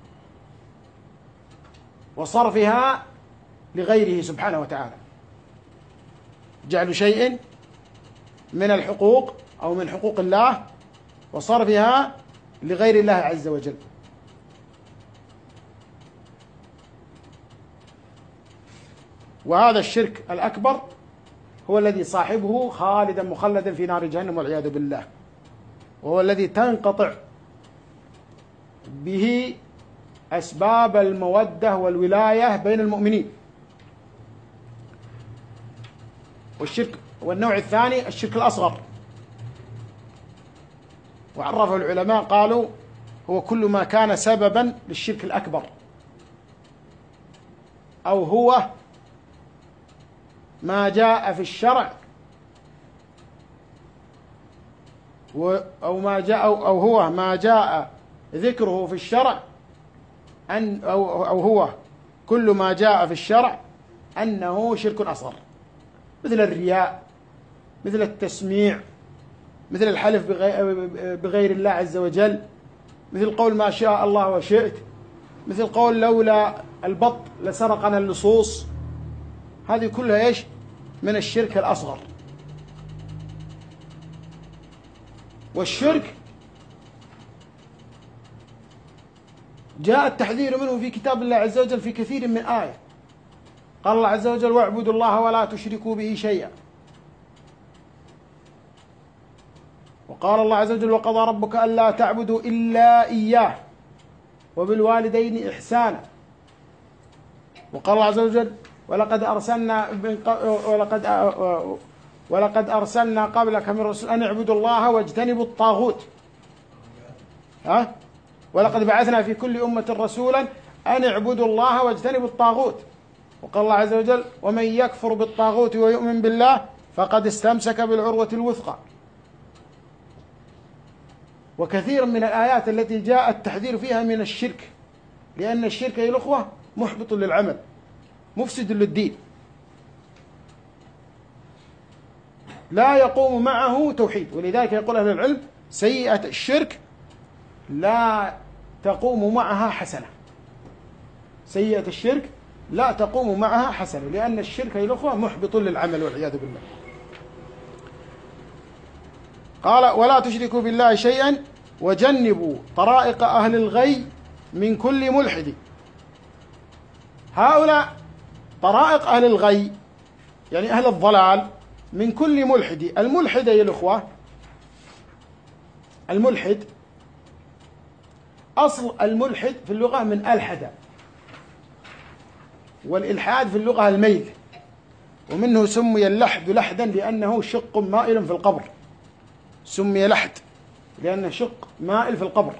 وصرفها لغيره سبحانه وتعالى. جعل شيء من الحقوق أو من حقوق الله وصرفها لغير الله عز وجل. وهذا الشرك الأكبر هو الذي صاحبه خالدا مخلدا في نار جهنم والعياذ بالله، وهو الذي تنقطع به أسباب المودة والولاية بين المؤمنين. والنوع الثاني الشرك الأصغر، وعرفه العلماء قالوا هو كل ما كان سببا للشرك الأكبر، أو هو ما جاء في الشرع أو هو ما جاء ذكره في الشرع أو هو كل ما جاء في الشرع أنه شرك أصغر، مثل الرياء، مثل التسميع، مثل الحلف بغير الله عز وجل، مثل قول ما شاء الله وشئت، مثل قول لولا البط لسرقنا اللصوص. هذه كلها ايش؟ من الشرك الأصغر. والشرك جاء التحذير منه في كتاب الله عز وجل في كثير من آية. قال الله عز وجل: واعبدوا الله ولا تشركوا به شيئا. وقال الله عز وجل: وقضى ربك ألا تعبدوا إلا إياه وبالوالدين إحسانا. وقال الله عز وجل: ولقد أرسلنا قبلك من رسل أن اعبدوا الله واجتنبوا الطاغوت. ولقد بعثنا في كل أمة رسولا أن اعبدوا الله واجتنبوا الطاغوت. وقال الله عز وجل: ومن يكفر بالطاغوت ويؤمن بالله فقد استمسك بالعروة الوثقى. وكثير من الآيات التي جاء التحذير فيها من الشرك، لأن الشرك أيها الأخوة محبط للعمل، مفسد للدين، لا يقوم معه توحيد. ولذلك يقول أهل العلم: سيئة الشرك لا تقوم معها حسنة. سيئة الشرك لا تقوم معها حسنة، لأن الشرك أيها الأخوة محبط للعمل والعياذ بالله. قال: ولا تشركوا بالله شيئا وجنبوا طرائق أهل الغي من كل ملحد. هؤلاء طرائق أهل الغي يعني أهل الضلال من كل ملحد. الملحد يا الأخوة، الملحد أصل الملحد في اللغة من ألحد، والإلحاد في اللغة الميل، ومنه سمي اللحد لحدا لأنه شق مائل في القبر. سمي لحد لأنه شق مائل في القبر.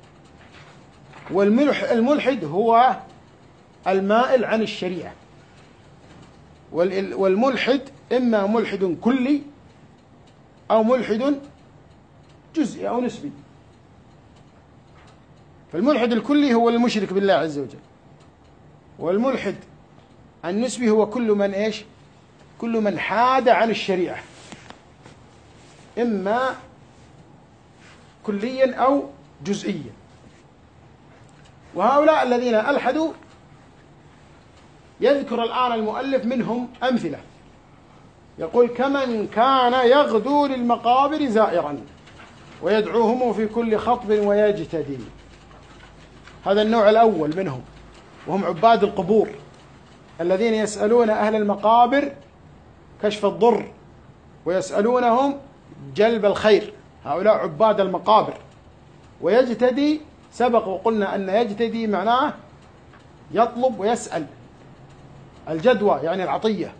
والملحد هو المائل عن الشريعة. والملحد إما ملحد كلي أو ملحد جزئي أو نسبي. فالملحد الكلي هو المشرك بالله عز وجل، والملحد النسبي هو كل من إيش؟ كل من حاد عن الشريعة، إما كليا أو جزئيا. وهؤلاء الذين ألحدوا يذكر الآن المؤلف منهم أمثلة، يقول: كمن كان يغدو للمقابر زائرا ويدعوهم في كل خطب ويجتدي. هذا النوع الأول منهم، وهم عباد القبور الذين يسألون أهل المقابر كشف الضر ويسألونهم جلب الخير. هؤلاء عباد المقابر. ويجتدي سبق وقلنا أن يجتدي معناه يطلب ويسأل، الجدوى يعني العطية.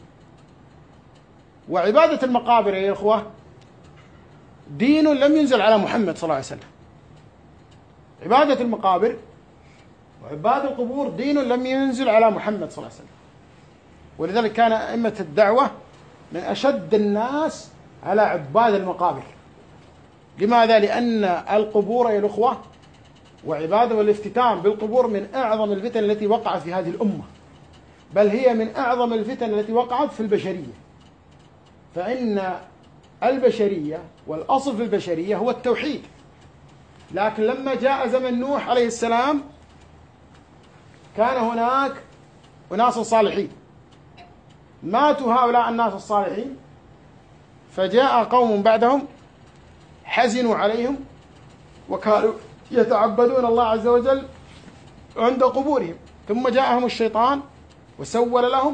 وعبادة المقابر يا إخوة دين لم ينزل على محمد صلى الله عليه وسلم. عبادة المقابر وعبادة القبور دين لم ينزل على محمد صلى الله عليه وسلم. ولذلك كان أئمة الدعوة من أشد الناس على عباد المقابر. لماذا؟ لأن القبور يا الأخوة وعبادة والافتتان بالقبور من أعظم الفتن التي وقعت في هذه الأمة، بل هي من أعظم الفتن التي وقعت في البشرية. فإن البشرية والأصل في البشرية هو التوحيد، لكن لما جاء زمن نوح عليه السلام كان هناك أناس صالحين، ماتوا هؤلاء الناس الصالحين، فجاء قوم بعدهم حزنوا عليهم وكانوا يتعبدون الله عز وجل عند قبورهم، ثم جاءهم الشيطان وسول لهم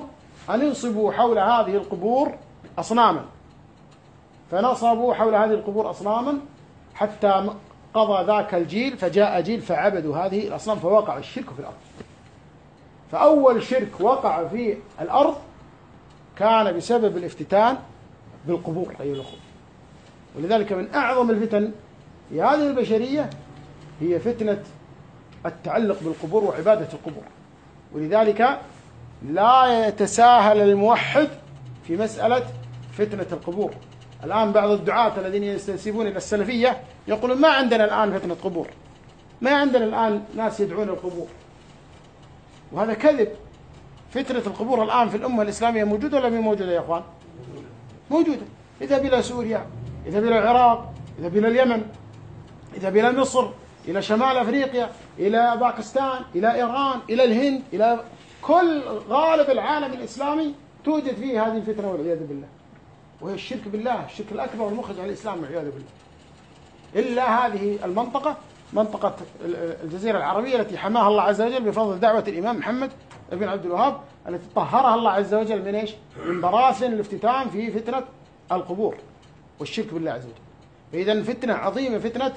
أن ينصبوا حول هذه القبور أصناما، فنصبوا حول هذه القبور أصناما حتى قضى ذاك الجيل، فجاء جيل فعبدوا هذه الأصنام فوقع الشرك في الأرض. فأول شرك وقع في الأرض كان بسبب الافتتان بالقبور أيها الأخوة. ولذلك من أعظم الفتن في هذه البشرية هي فتنة التعلق بالقبور وعبادة القبور. ولذلك لا يتساهل الموحد في مسألة فتنة القبور. الآن بعض الدعاة الذين ينتسبون إلى السلفية يقولون ما عندنا الآن فتنة قبور، ما عندنا الآن ناس يدعون القبور، وهذا كذب. فتنة القبور الآن في الأمة الإسلامية موجودة ولا مش موجودة يا أخوان؟ موجودة. اذهب إلى سوريا، اذهب إلى العراق، اذهب إلى اليمن، اذهب إلى مصر، إلى شمال أفريقيا، إلى باكستان، إلى إيران، إلى الهند، إلى كل غالب العالم الإسلامي توجد فيه هذه الفتنة والعياذ بالله، وهي الشرك بالله، الشرك الأكبر والمخرج عن الإسلام والعياذ بالله. إلا هذه المنطقة، منطقة الجزيرة العربية التي حماها الله عز وجل بفضل دعوة الإمام محمد بن عبد الوهاب، التي طهرها الله عز وجل من إيش؟ من براثن الافتتان في فتنة القبور والشرك بالله عز وجل. فإذا فتنة عظيمة، فتنة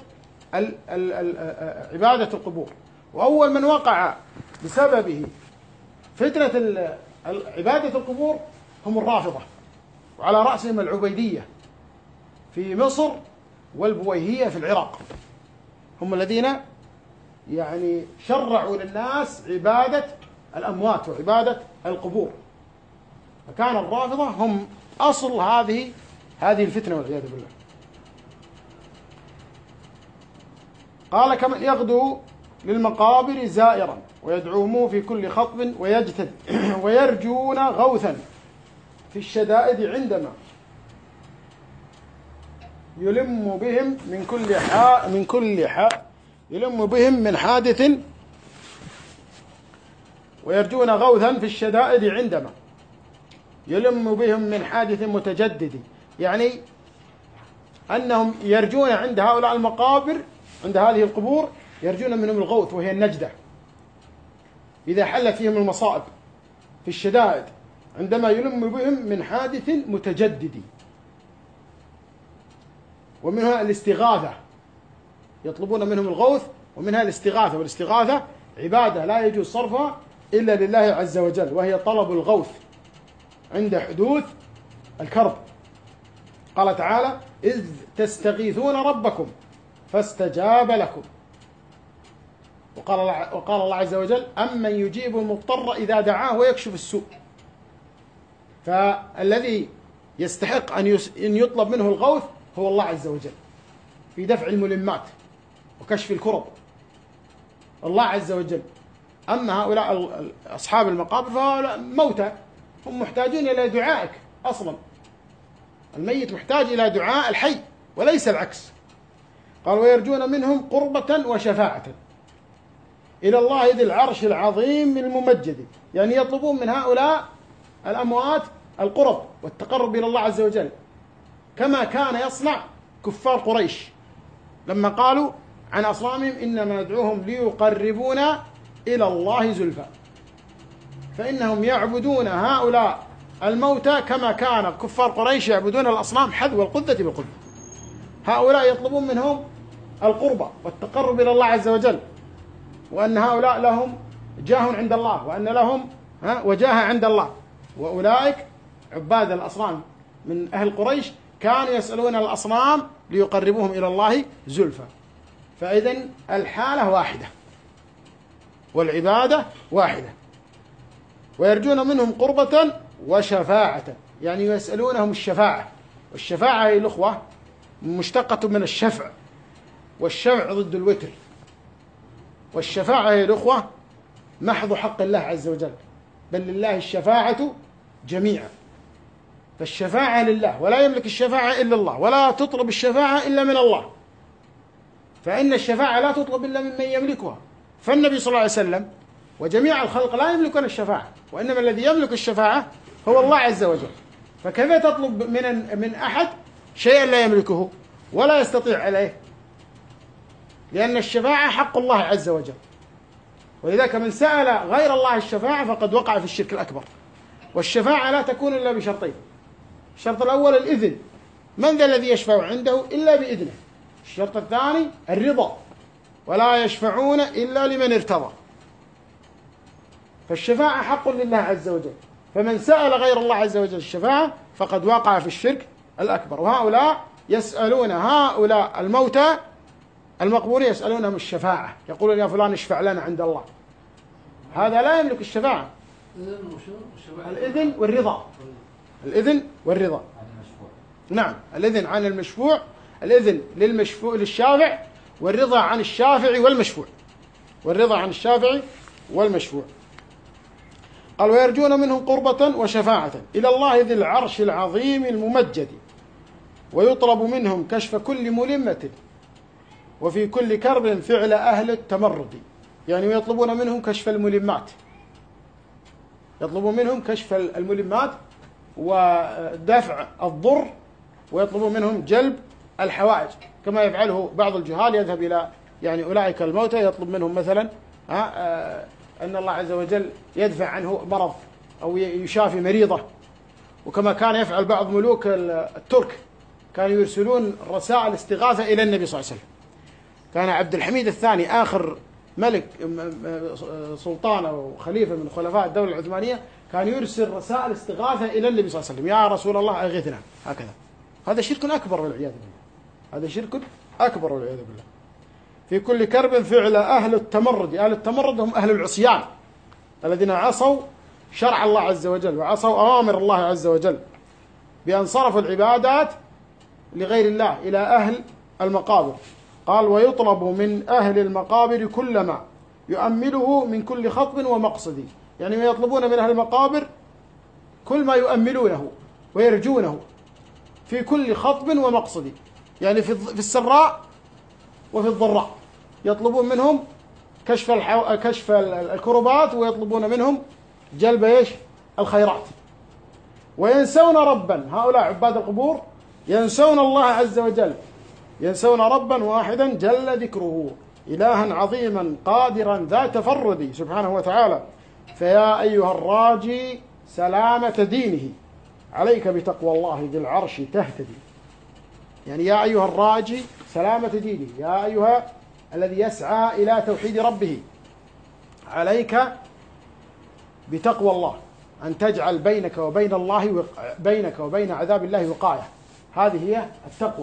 عبادة القبور. وأول من وقع بسببه فتنة عبادة القبور هم الرافضة، وعلى رأسهم العبيدية في مصر والبويهية في العراق. هم الذين يعني شرعوا للناس عبادة الأموات وعبادة القبور. فكان الرافضة هم أصل هذه الفتنة والعياذ بالله. قال: كمن يغدو للمقابر زائرا ويدعوهم في كل خطب ويجتد ويرجون غوثا في الشدائد عندما يلم بهم يلم بهم من حادث، ويرجون غوثا في الشدائد عندما يلم بهم من حادث متجدد، يعني أنهم يرجون عند هؤلاء المقابر، عند هذه القبور يرجون منهم الغوث وهي النجدة إذا حلت فيهم المصائب في الشدائد، عندما يلم بهم من حادث متجدد. ومنها الاستغاثة، يطلبون منهم الغوث، ومنها الاستغاثة. والاستغاثة عبادة لا يجوز صرفها إلا لله عز وجل، وهي طلب الغوث عند حدوث الكرب. قال تعالى: إذ تستغيثون ربكم فاستجاب لكم. وقال الله عز وجل: أمن يجيب المضطر إذا دعاه ويكشف السوء. فالذي يستحق أن يطلب منه الغوث هو الله عز وجل في دفع الملمات وكشف الكرب، الله عز وجل. أما هؤلاء أصحاب المقابر فهؤلاء موتى، هم محتاجون إلى دعائك أصلا. الميت محتاج إلى دعاء الحي وليس العكس. قال: ويرجون منهم قربة وشفاعة إلى الله ذي العرش العظيم الممجد، يعني يطلبون من هؤلاء الأموات القرب والتقرب إلى الله عز وجل، كما كان يصنع كفار قريش لما قالوا عن أصنامهم: إنما ندعوهم ليقربونا إلى الله زلفى. فإنهم يعبدون هؤلاء الموتى كما كان كفار قريش يعبدون الأصنام حذو القذة بالقذة. هؤلاء يطلبون منهم القربة والتقرب إلى الله عز وجل، وأن هؤلاء لهم جاه عند الله، وأن لهم وجاهة عند الله. وأولئك عباد الأصنام من أهل قريش كانوا يسألون الأصنام ليقربوهم إلى الله زلفى. فإذن الحالة واحدة والعبادة واحدة. ويرجون منهم قربة وشفاعة، يعني يسألونهم الشفاعة. والشفاعة هي الأخوة مشتقة من الشفع، والشفع ضد الوتر. والشفاعة هي الأخوة محض حق الله عز وجل، بل لله الشفاعة جميعا. فالشفاعة لله، ولا يملك الشفاعة إلا الله، ولا تطلب الشفاعة إلا من الله، فإن الشفاعة لا تطلب إلا ممن يملكها. فالنبي صلى الله عليه وسلم وجميع الخلق لا يملكون الشفاعة، وإنما الذي يملك الشفاعة هو الله عز وجل. فكيف تطلب من أحد شيئا لا يملكه ولا يستطيع عليه؟ لأن الشفاعة حق الله عز وجل. ولذلك من سأل غير الله الشفاعة فقد وقع في الشرك الأكبر. والشفاعة لا تكون إلا بشرطين. الشرط الأول الإذن، من ذا الذي يشفع عنده إلا بإذنه. الشرط الثاني الرضا، ولا يشفعون إلا لمن ارتضى. فالشفاعة حق لله عز وجل، فمن سأل غير الله عز وجل الشفاعة فقد وقع في الشرك الأكبر. وهؤلاء يسألون هؤلاء الموتى المقبورين يسألونهم الشفاعة، يقولون يا فلان اشفع لنا عند الله. هذا لا يملك الشفاعة. الإذن والرضا، الإذن والرضا. نعم، الإذن عن المشفوع، الإذن للمشفوع للشافع، والرضا عن الشافع والمشفوع، والرضا عن الشافع والمشفوع. قال ويرجون منهم قربة وشفاعة إلى الله ذي العرش العظيم الممجد، ويطلب منهم كشف كل ملمة، وفي كل كرب فعل أهل التمرد. يعني ويطلبون منهم كشف الملمات، يطلبون منهم كشف الملمات ودفع الضر، ويطلبون منهم جلب الحوائج، كما يفعله بعض الجهال، يذهب إلى يعني أولئك الموتى يطلب منهم مثلا أن الله عز وجل يدفع عنه مرض أو يشافي مريضة. وكما كان يفعل بعض ملوك الترك، كانوا يرسلون رسائل استغاثة إلى النبي صلى الله عليه وسلم. كان عبد الحميد الثاني آخر ملك سلطان أو خليفة من خلفاء الدولة العثمانية، كان يرسل رسائل استغاثة إلى النبي صلى الله عليه وسلم، يا رسول الله أغثنا، هكذا. هذا شرك أكبر والعياذ بالله، هذا شرك أكبر والعياذ بالله. في كل كرب فعل أهل التمرد. أهل التمرد هم أهل العصيان، الذين عصوا شرع الله عز وجل وعصوا أوامر الله عز وجل، بأن صرفوا العبادات لغير الله إلى أهل المقابر. قال ويطلب من أهل المقابر كل ما يؤمله من كل خطب ومقصد. يعني يطلبون من أهل المقابر كل ما يؤملونه ويرجونه في كل خطب ومقصد، يعني في السراء وفي الضراء، يطلبون منهم كشف الكربات، ويطلبون منهم جلب ايش؟ الخيرات. وينسون ربا، هؤلاء عباد القبور ينسون الله عز وجل، ينسون ربا واحدا جل ذكره، إلها عظيما قادرا ذا تفرد سبحانه وتعالى. فيا أيها الراجي سلامة دينه، عليك بتقوى الله ذي العرش تهتدي. يعني يا أيها الراجي سلامة دينه، يا أيها الذي يسعى إلى توحيد ربه، عليك بتقوى الله، أن تجعل بينك وبين الله بينك وبين عذاب الله وقاية. هذه هي التقوى،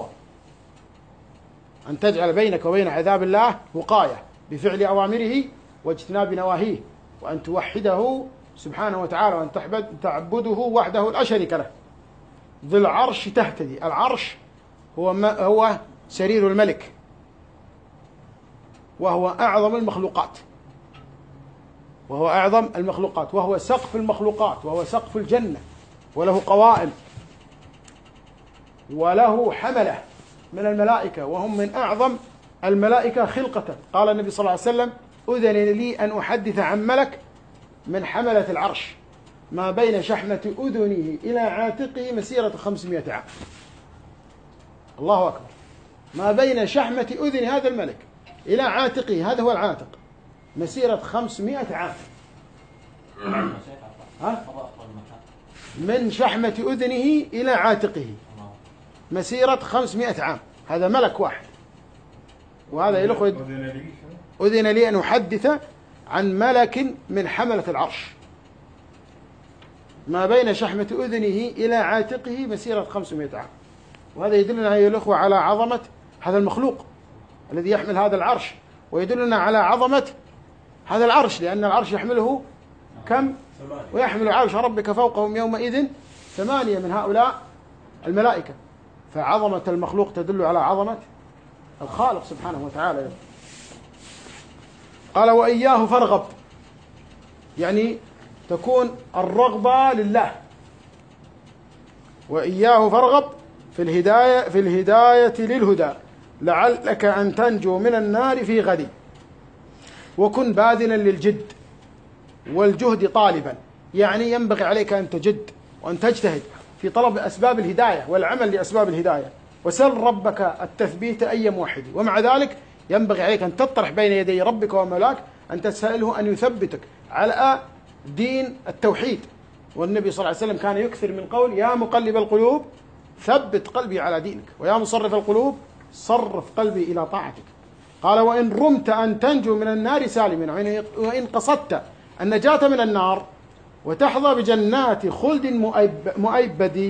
أن تجعل بينك وبين عذاب الله وقاية بفعل أوامره واجتناب نواهيه، وأن توحده سبحانه وتعالى، وأن تعبده وحده لا شريك له. ذي العرش تهتدي. العرش هو سرير الملك، وهو أعظم المخلوقات، وهو أعظم المخلوقات، وهو سقف المخلوقات، وهو سقف الجنة، وله قوائم، وله حملة من الملائكة، وهم من أعظم الملائكة خلقة. قال النبي صلى الله عليه وسلم أذن لي أن أحدث عن ملك من حملة العرش ما بين شحمة أذنه إلى عاتقه مسيرة 500 عام. الله أكبر. ما بين شحمة أذن هذا الملك إلى عاتقه، هذا هو العاتق، مسيرة 500 عام. من شحمة أذنه إلى عاتقه مسيرة 500 عام. هذا ملك واحد. وهذا يلخذ أذن لي أن أحدث عن ملك من حملة العرش ما بين شحمة أذنه إلى عاتقه مسيرة 500 عام. وهذا يدلنا أيها الأخوة على عظمة هذا المخلوق الذي يحمل هذا العرش، ويدلنا على عظمة هذا العرش، لأن العرش يحمله كم؟ ويحمل عرش ربك فوقهم يومئذ 8 من هؤلاء الملائكة. فعظمة المخلوق تدل على عظمة الخالق سبحانه وتعالى. قال وإياه فارغب، يعني تكون الرغبة لله. وإياه فارغب في الهداية للهدى، لعلك أن تنجو من النار في غد. وكن باذلا للجد والجهد طالبا، يعني ينبغي عليك أن تجد وأن تجتهد في طلب أسباب الهداية والعمل لأسباب الهداية، وسل ربك التثبيت أي موحد. ومع ذلك ينبغي عليك أن تطرح بين يدي ربك ومولاك، أن تسأله أن يثبتك على دين التوحيد، والنبي صلى الله عليه وسلم كان يكثر من قول يا مقلب القلوب ثبت قلبي على دينك، ويا مصرف القلوب صرف قلبي إلى طاعتك. قال وإن رمت أن تنجو من النار سالما، وإن قصدت النجاة من النار وتحظى بجنات خلد مؤبد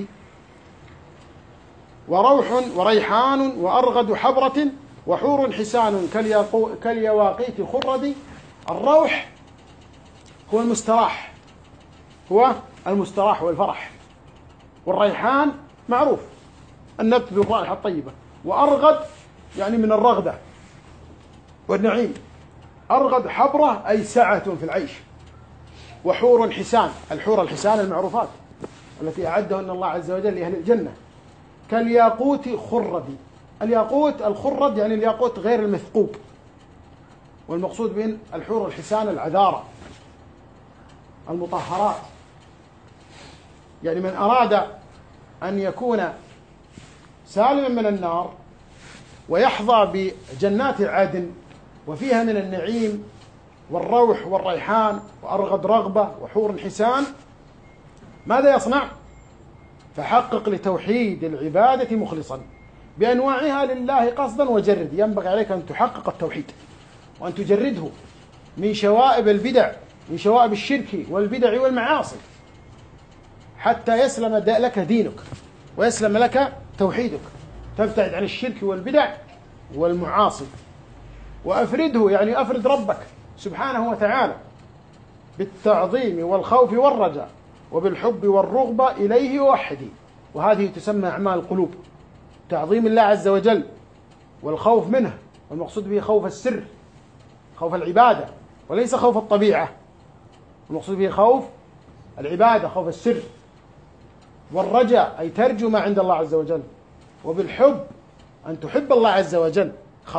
وروح وريحان وأرغد حبرة وحور حسان كاليواقيت خرد. الروح هو المستراح، هو المستراح والفرح، والريحان معروف النبت ذو الرائحة الطيبة، وأرغد يعني من الرغدة والنعيم، أرغد حبرة أي سعة في العيش، وحور حسان، الحور الحسان المعروفات التي أعدهن الله عز وجل لأهل الجنة، كالياقوت خرد. الياقوت الخرد يعني الياقوت غير المثقوب، والمقصود بين الحور الحسان العذارى المطهرات. يعني من أراد أن يكون سالما من النار ويحظى بجنات عدن وفيها من النعيم والروح والريحان وأرغد رغبة وحور حسان، ماذا يصنع؟ فحقق لتوحيد العبادة مخلصا بأنواعها لله قصدا وجرد. ينبغي عليك أن تحقق التوحيد وأن تجرده من شوائب البدع، من شوائب الشرك والبدع والمعاصي، حتى يسلم لك دينك ويسلم لك توحيدك، تبتعد عن الشرك والبدع والمعاصي. وأفرده يعني أفرد ربك سبحانه وتعالى بالتعظيم والخوف والرجاء وبالحب والرغبة إليه ووحدي، وهذه تسمى أعمال القلوب، تعظيم الله عز وجل والخوف منه، والمقصود به خوف السر، خوف العبادة وليس خوف الطبيعة، المقصود به خوف العبادة، خوف السر، والرجاء أي ترجو ما عند الله عز وجل، وبالحب أن تحب الله عز وجل.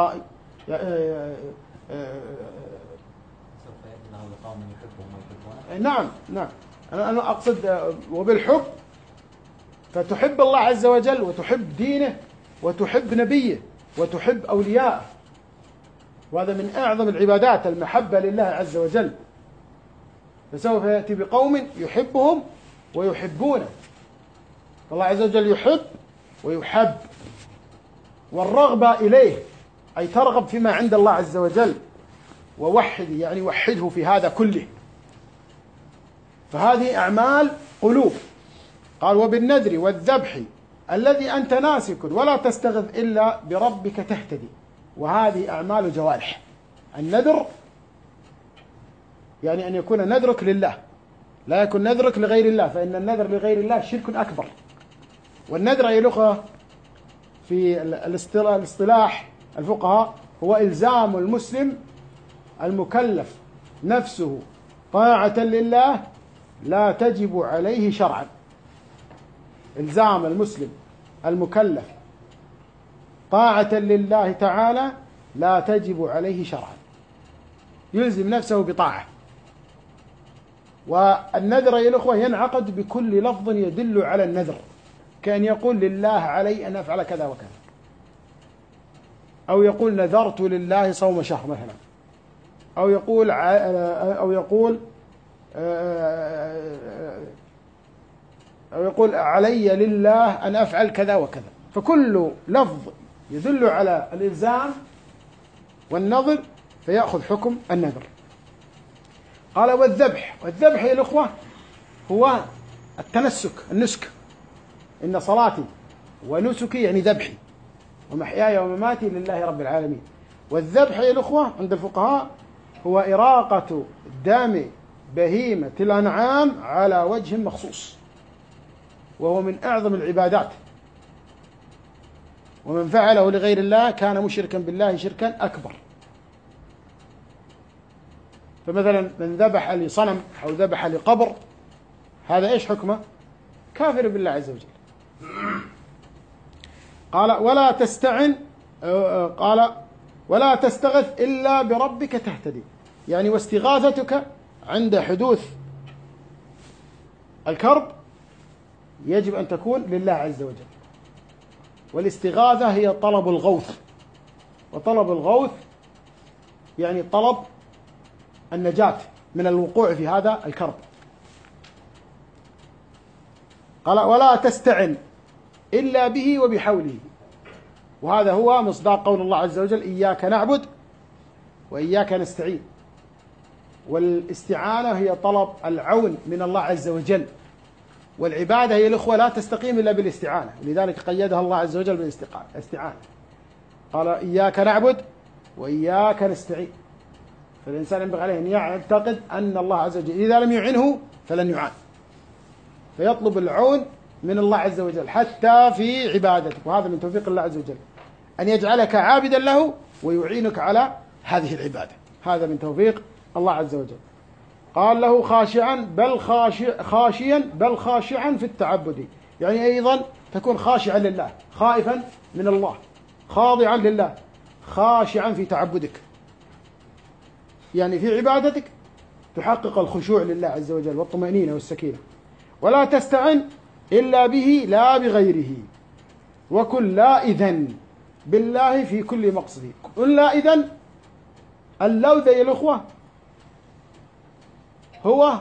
نعم نعم، أنا أقصد وبالحب فتحب الله عز وجل وتحب دينه وتحب نبيه وتحب أولياءه، وهذا من أعظم العبادات المحبة لله عز وجل. فسوف يأتي بقوم يحبهم ويحبونه، الله عز وجل يحب ويحب. والرغبة إليه أي ترغب فيما عند الله عز وجل، ووحد يعني وحده في هذا كله. فهذه أعمال قلوب. قال وبالنذر والذبح الذي أنت ناسك ولا تستغث إلا بربك تهتدي، وهذه أعمال جوارح. النذر يعني أن يكون نذرك لله، لا يكون نذرك لغير الله، فإن النذر لغير الله شرك أكبر. والنذر أي لغة في الاصطلاح الفقهاء هو إلزام المسلم المكلف نفسه طاعة لله لا تجب عليه شرعا. إلزام المسلم المكلف طاعة لله تعالى لا تجب عليه شرعا، يلزم نفسه بطاعة. والنذر يا الأخوة ينعقد بكل لفظ يدل على النذر، كأن يقول لله علي أن أفعل كذا وكذا، أو يقول نذرت لله صوم شهر مثلا، أو يقول علي لله أن أفعل كذا وكذا. فكل لفظ يدل على الإلزام والنذر فيأخذ حكم النذر. قال والذبح يا الأخوة هو النسك. إن صلاتي ونسكي يعني ذبحي ومحياي ومماتي لله رب العالمين. والذبح يا الأخوة عند الفقهاء هو إراقة دم بهيمة الأنعام على وجه مخصوص، وهو من أعظم العبادات، ومن فعله لغير الله كان مشركا بالله شركا أكبر. فمثلا من ذبح لصنم أو ذبح لقبر هذا إيش حكمه؟ كافر بالله عز وجل. قال ولا تستغث إلا بربك تهتدي، يعني واستغاثتك عند حدوث الكرب يجب أن تكون لله عز وجل. والاستغاثة هي طلب الغوث، وطلب الغوث يعني طلب النجاة من الوقوع في هذا الكرب. قال ولا تستعن إلا به وبحوله. وهذا هو مصداق قول الله عز وجل إياك نعبد وإياك نستعين. والاستعانة هي طلب العون من الله عز وجل، والعبادة هي الأخوة لا تستقيم إلا بالاستعانة، لذلك قيدها الله عز وجل بالاستعانة. قال إياك نعبد وإياك نستعين. فالإنسان ينبغي عليه أن يعتقد أن الله عز وجل إذا لم يعنه فلن يعان، فيطلب العون من الله عز وجل حتى في عبادتك. وهذا من توفيق الله عز وجل أن يجعلك عابدا له ويعينك على هذه العبادة، هذا من توفيق الله عز وجل. قال له خاشيا بل خاشعا في التعبد، يعني أيضا تكون خاشعا لله، خائفا من الله، خاضعا لله، خاشعا في تعبدك، يعني في عبادتك تحقق الخشوع لله عز وجل والطمأنينة والسكينة. ولا تستعن إلا به لا بغيره، وكن لائذا بالله في كل مقصد. كن لائذا، اللوذ يا الأخوة هو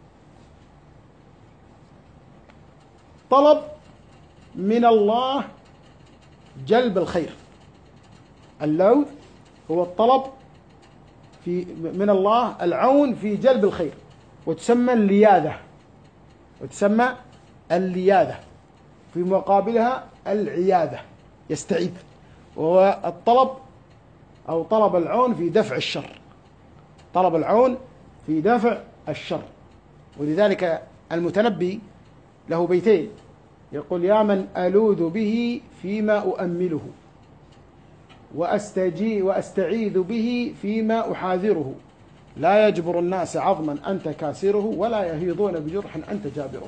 طلب من الله جلب الخير. اللوذ هو الطلب من الله العون في جلب الخير، وتسمى اللياذة، في مقابلها العياذة، يستعيذ، وهو الطلب أو طلب العون في دفع الشر، طلب العون في دفع الشر. ولذلك المتنبي له بيتين يقول يا من ألوذ به فيما أؤمله، وأستعيذ به فيما أحاذره، لا يجبر الناس عظما أنت كاسره، ولا يهيضون بجرح أنت جابره.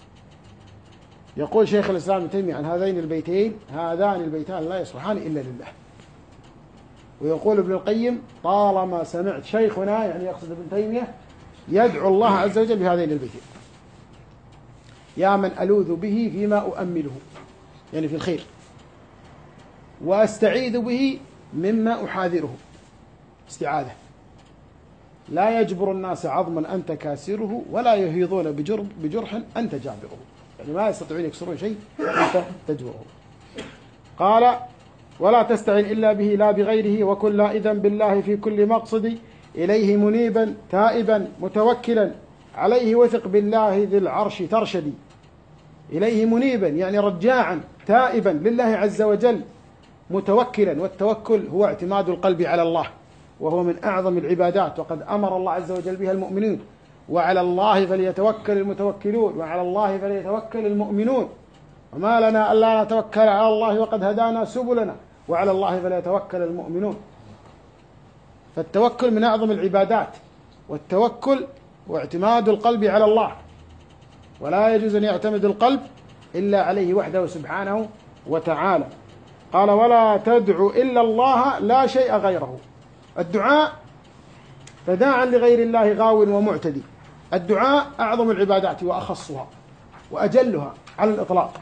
يقول شيخ الإسلام ابن تيمية عن هذين البيتان لا يصلحان إلا لله. ويقول ابن القيم طالما سمعت شيخنا، يعني يقصد ابن تيمية، يدعو الله عز وجل بهذين البيتين: يا من ألوذ به فيما أؤمله، يعني في الخير، وأستعيذ به مما أحاذره، استعاذة، لا يجبر الناس عظما أنت كاسره، ولا يهيضون بجرح أنت جابره، يعني ما يستطيعون يكسرون شيء أنت تجبره. قال ولا تستعن إلا به لا بغيره، وكن لائذا بالله في كل مقصد، إليه منيبا تائبا متوكلا، عليه وثق بالله ذي العرش ترشدي. إليه منيبا يعني رجاعا تائبا لله عز وجل، متوكلا، والتوكل هو اعتماد القلب على الله، وهو من أعظم العبادات، وقد أمر الله عز وجل بها المؤمنين: وعلى الله فليتوكل المتوكلون، وعلى الله فليتوكل المؤمنون، وما لنا ألا نتوكل على الله وقد هدانا سبلنا، وعلى الله فليتوكل المؤمنون. فالتوكل من أعظم العبادات، والتوكل هو اعتماد القلب على الله، ولا يجوز أن يعتمد القلب إلا عليه وحده سبحانه وتعالى. قال ولا تدع إلا الله لا شيء غيره. الدعاء فداعا لغير الله غاو ومعتدي. الدعاء أعظم العبادات وأخصها وأجلها على الإطلاق،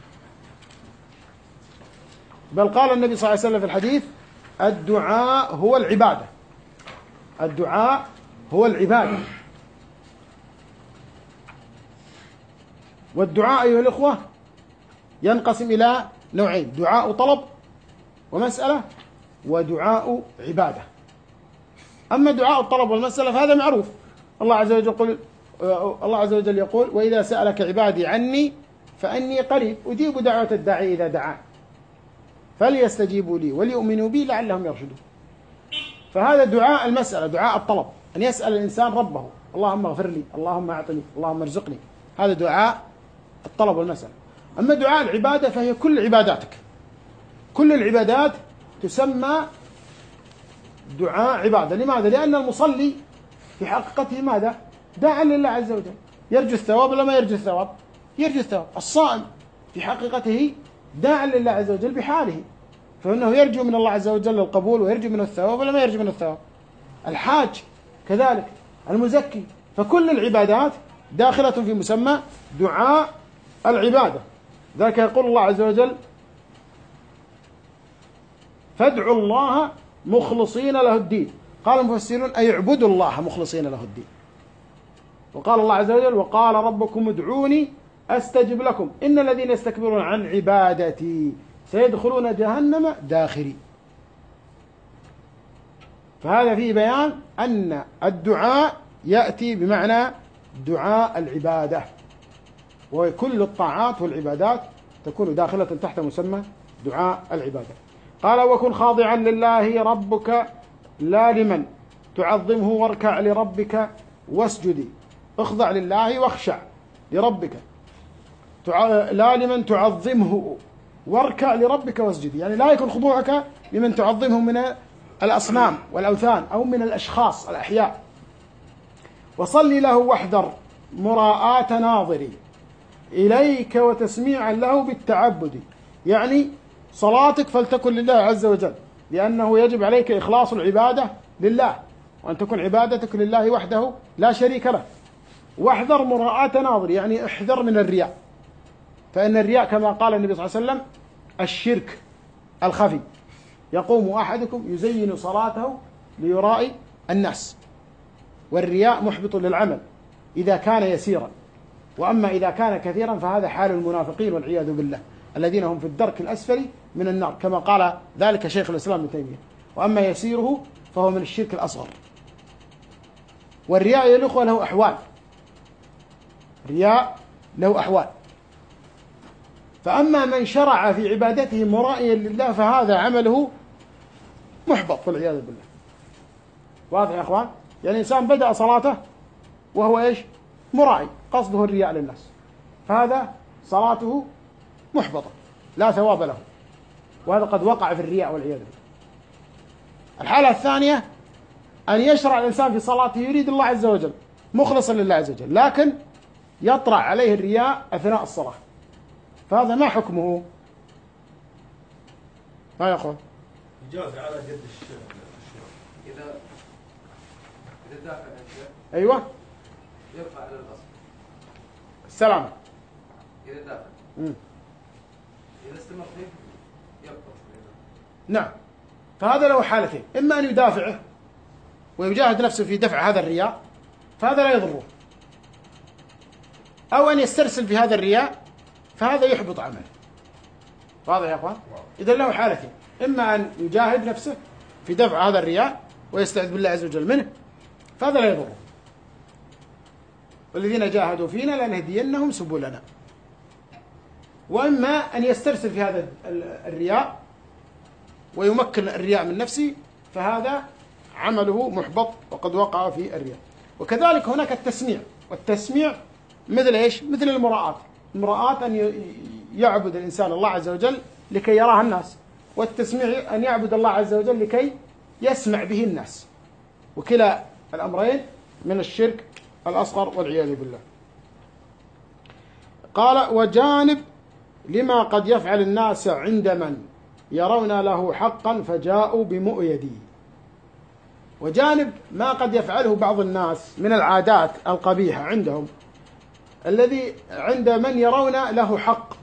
بل قال النبي صلى الله عليه وسلم في الحديث: الدعاء هو العبادة، الدعاء هو العبادة. والدعاء أيها الأخوة ينقسم إلى نوعين: دعاء طلب ومسألة، ودعاء عبادة. أما دعاء الطلب والمسألة فهذا معروف، الله عز وجل يقول: وإذا سألك عبادي عني فأني قريب أجيب دعوة الداعي إذا دعان فليستجيبوا لي وليؤمنوا بي لعلهم يرشدون. فهذا دعاء المسألة، دعاء الطلب، أن يسأل الإنسان ربه: اللهم اغفر لي، اللهم أعطني، اللهم ارزقني. هذا دعاء الطلب والمسألة. أما دعاء العبادة فهي كل عباداتك، كل العبادات تسمى دعاء عبادة. لماذا؟ لأن المصلي في حقيقته ماذا؟ داعا لله عز وجل، يرجو الثواب ولا ما يرجو الثواب؟ يرجو الثواب. الصائم في حقيقته داعا لله عز وجل بحاله، فإنه يرجو من الله عز وجل القبول ويرجو منه الثواب ولا ما يرجو منه الثواب؟ الحاج كذلك، المزكي. فكل العبادات داخلة في مسمى دعاء العبادة. ذلك يقول الله عز وجل: فادعوا الله مخلصين له الدين. قال المفسرون: أي اعبدوا الله مخلصين له الدين. وقال الله عز وجل: وقال ربكم ادعوني أستجب لكم إن الذين يستكبرون عن عبادتي سيدخلون جهنم داخرين. فهذا فيه بيان أن الدعاء يأتي بمعنى دعاء العبادة، وكل الطاعات والعبادات تكون داخلة تحت مسمى دعاء العبادة. قال وكن خاضعا لله ربك لا لمن تعظمه واركع لربك واسجدي. اخضع لله واخشع لربك لا لمن تعظمه واركع لربك واسجدي، يعني لا يكون خضوعك لمن تعظمه من الأصنام والأوثان أو من الأشخاص الأحياء. وصلي له واحذر مراءة ناظري إليك وتسميعا له بالتعبد، يعني صلاتك فلتكن لله عز وجل، لأنه يجب عليك إخلاص العبادة لله، وأن تكون عبادتك لله وحده لا شريك له. واحذر مراءة ناظر، يعني احذر من الرياء، فإن الرياء كما قال النبي صلى الله عليه وسلم الشرك الخفي، يقوم أحدكم يزين صلاته ليرائي الناس، والرياء محبط للعمل إذا كان يسيرا، وأما إذا كان كثيرا فهذا حال المنافقين والعياذ بالله الذين هم في الدرك الأسفل من النار، كما قال ذلك شيخ الإسلام ابن تيمية. وأما يسيره فهو من الشرك الأصغر. والرياء يا الأخوة له أحوال، رياء له أحوال. فأما من شرع في عبادته مرائيا لله فهذا عمله محبط والعياذ بالله. واضح يا أخوان؟ يعني إنسان بدأ صلاته وهو إيش؟ مرائي، قصده الرياء للناس، فهذا صلاته محبطة لا ثواب له، وهذا قد وقع في الرياء والعياذ بالله. الحالة الثانية أن يشرع الإنسان في صلاته يريد الله عز وجل مخلصا لله عز وجل، لكن يطرأ عليه الرياء أثناء الصلاة، فهذا ما حكمه؟ ها يا أخوان؟ يجاز على قد الشرع. إذا دافع الشيء أيوة يرفع على الأصل. السلام. إذا دافع. إذا استمر فيه يبقى. نعم. فهذا له حالتين، إما أن يدافعه ويجاهد نفسه في دفع هذا الرياء فهذا لا يضره، أو أن يسترسل في هذا الرياء فهذا يحبط عمله. واضح يا أخوان؟ إذا له حالتين، إما أن يجاهد نفسه في دفع هذا الرياء ويستعذ بالله عز وجل منه فهذا لا يضره، والذين جاهدوا فينا لنهدينهم سبلنا. وإما أن يسترسل في هذا الرياء ويمكن الرياء من نفسه فهذا عمله محبط وقد وقع في الرياء. وكذلك هناك التسميع، والتسميع مثل إيش؟ مثل المراءات. المراءات أن يعبد الإنسان الله عز وجل لكي يراه الناس، والتسميع أن يعبد الله عز وجل لكي يسمع به الناس، وكلا الأمرين من الشرك الأصغر والعياذ بالله. قال وجانب لما قد يفعل الناس عند من يرون له حقا فجاءوا بمؤيدي. وجانب ما قد يفعله بعض الناس من العادات القبيحة عندهم، الذي عند من يرون له حق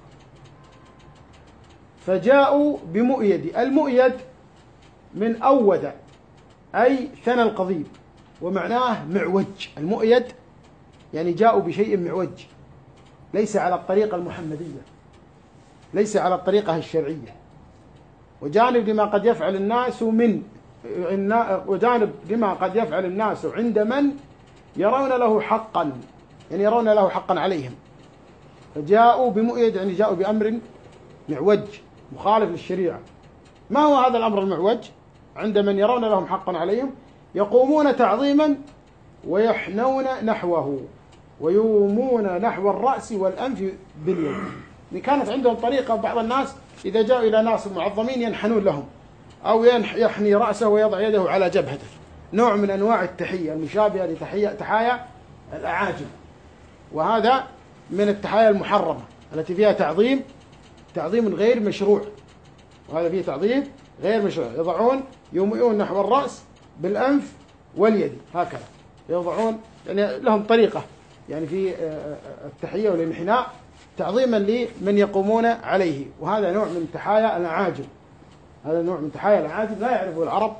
فجاءوا بمؤيد. المؤيد من أود أي ثنى القضيب، ومعناه معوج. المؤيد يعني جاءوا بشيء معوج، ليس على الطريقة المحمدية، ليس على الطريقة الشرعية. وجانب لما قد يفعل الناس وجانب لما قد يفعل الناس عند من يرون له حقا، يعني يرون له حقا عليهم. فجاءوا بمؤيد يعني جاءوا بأمر معوج مخالف للشريعة. ما هو هذا الأمر المعوج؟ عند من يرون لهم حقا عليهم يقومون تعظيما ويحنون نحوه ويومون نحو الرأس والأنف باليد. كانت عندهم طريقة بعض الناس إذا جاءوا إلى ناس معظمين ينحنون لهم، أو يحني رأسه ويضع يده على جبهته، نوع من أنواع التحية المشابهة لتحايا الأعاجم، وهذا من التحايا المحرمة التي فيها تعظيم غير مشروع، وهذا فيه تعظيم غير مشروع. يضعون يومئون نحو الرأس بالأنف واليد هكذا، يضعون يعني لهم طريقة يعني في التحية والانحناء تعظيما لمن يقومون عليه، وهذا نوع من تحايا الأعاجم. هذا نوع من تحايا الأعاجم لا يعرفه العرب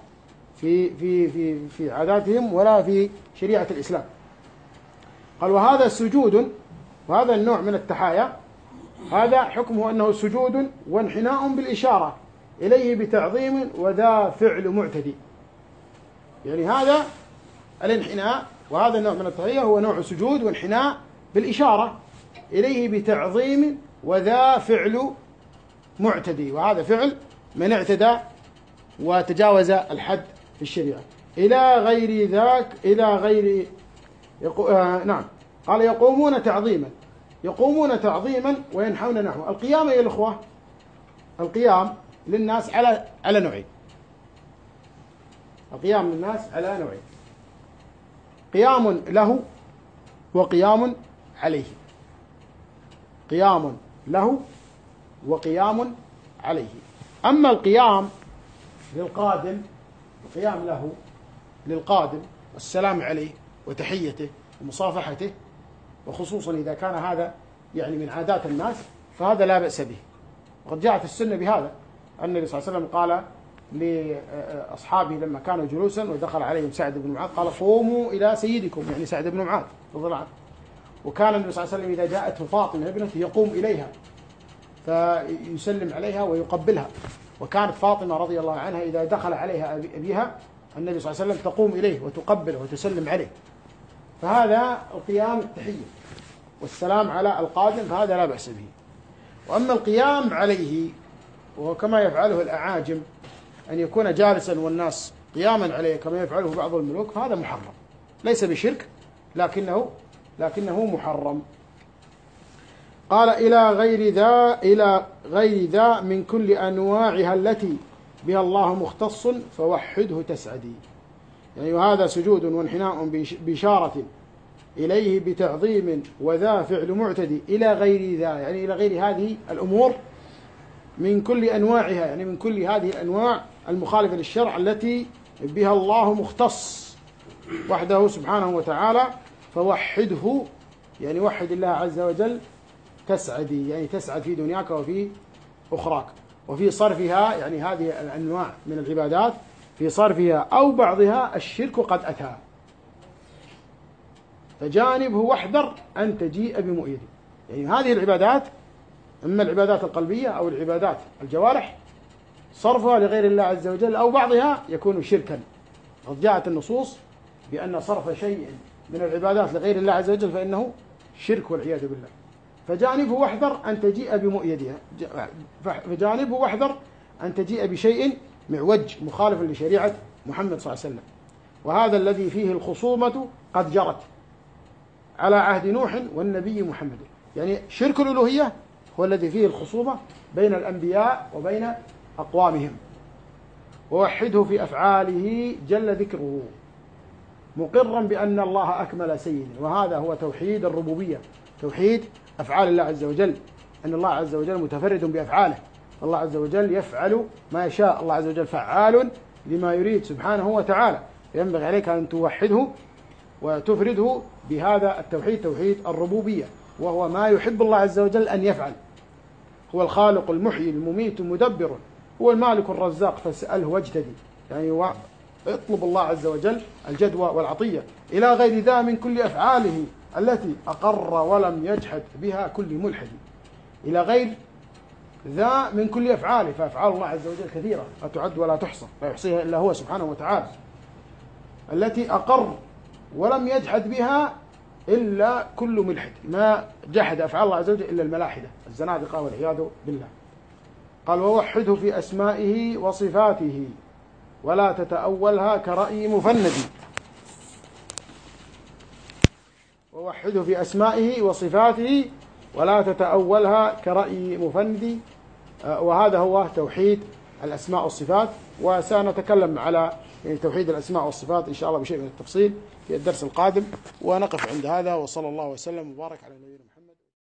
في عاداتهم ولا في شريعة الإسلام. قال وهذا سجود وهذا النوع من التحايا هذا حكمه أنه سجود وانحناء بالإشارة إليه بتعظيم وذا فعل معتدي. يعني هذا الانحناء وهذا النوع من التحية هو نوع سجود وانحناء بالإشارة إليه بتعظيم وذا فعل معتدي، وهذا فعل من اعتدى وتجاوز الحد في الشريعة. إلى غير ذاك إلى غير نعم قال يقومون تعظيما وينحون نحو القيام. يا الأخوة القيام للناس على نوعين. القيام للناس على نوعين: قيام له وقيام عليه. قيام له وقيام عليه. أما القيام للقادم، القيام له للقادم والسلام عليه وتحيته ومصافحته، وخصوصا إذا كان هذا يعني من عادات الناس فهذا لا بأس به. وقد جاءت السنة بهذا أن النبي صلى الله عليه وسلم قال لأصحابه لما كانوا جلوسا ودخل عليهم سعد بن معاذ قال: قوموا إلى سيدكم، يعني سعد بن معاذ رضي الله عنه. وكان النبي صلى الله عليه وسلم إذا جاءته فاطمة ابنته يقوم إليها فيسلم عليها ويقبلها. وكانت فاطمة رضي الله عنها إذا دخل عليها أبيها النبي صلى الله عليه وسلم تقوم إليه وتقبله وتسلم عليه. فهذا القيام التحية والسلام على القادم فهذا لا بأس به. وأما القيام عليه وهو كما يفعله الأعاجم أن يكون جالسا والناس قياما عليه كما يفعله بعض الملوك فهذا محرم، ليس بشرك لكنه محرم. قال: إلى غير ذا من كل أنواعها التي بها الله مختص فوحده تسعدي. يعني وهذا سجود وانحناء بإشارة إليه بتعظيم وذا فعل معتدي إلى غير ذا، يعني إلى غير هذه الأمور من كل أنواعها، يعني من كل هذه الأنواع المخالفة للشرع التي بها الله مختص وحده سبحانه وتعالى. فوحده يعني وحد الله عز وجل تسعدي، يعني تسعد في دنياك وفي أخراك. وفي صرفها يعني هذه الأنواع من العبادات في صرفها أو بعضها الشرك قد أتى، فجانبه واحذر أن تجيء بمؤيد. يعني هذه العبادات إما العبادات القلبية أو العبادات الجوارح صرفها لغير الله عز وجل أو بعضها يكون شركا. قد جاءت النصوص بأن صرف شيء من العبادات لغير الله عز وجل فإنه شرك والعياذ بالله. فجانبه واحذر أن تجيء بمؤيدها، فجانبه واحذر أن تجيء بشيء معوج مخالف لشريعة محمد صلى الله عليه وسلم. وهذا الذي فيه الخصومة قد جرت على عهد نوح والنبي محمد. يعني شرك الألوهية هو الذي فيه الخصومة بين الأنبياء وبين أقوامهم. ووحده في أفعاله جل ذكره مقرا بأن الله أكمل سيد. وهذا هو توحيد الربوبية، توحيد أفعال الله عز وجل، أن الله عز وجل متفرد بأفعاله، الله عز وجل يفعل ما يشاء، الله عز وجل فعال لما يريد سبحانه وتعالى. ينبغي عليك أن توحده وتفرده بهذا التوحيد، توحيد الربوبية، وهو ما يحب الله عز وجل أن يفعل. هو الخالق المحيي المميت المدبر، هو المالك الرزاق فاسأله واجتدي. يعني اطلب الله عز وجل الجدوى والعطية. إلى غير ذا من كل أفعاله التي أقر ولم يجحد بها كل ملحد. إلى غير ذا من كل أفعاله، فأفعال الله عز وجل كثيرة لا تعد ولا تحصى، لا يحصيها إلا هو سبحانه وتعالى، التي أقر ولم يجحد بها إلا كل ملحد. ما جحد أفعال الله عز وجل إلا الملاحدة الزنادقة والعياذ بالله. قال: ووحده في أسمائه وصفاته ولا تتأولها كرأي مفند. ووحده في أسمائه وصفاته ولا تتأولها كرأي مفند. وهذا هو توحيد الأسماء والصفات. وسنتكلم على توحيد الأسماء والصفات إن شاء الله بشيء من التفصيل في الدرس القادم. ونقف عند هذا، وصلى الله وسلم وبارك على نبينا محمد.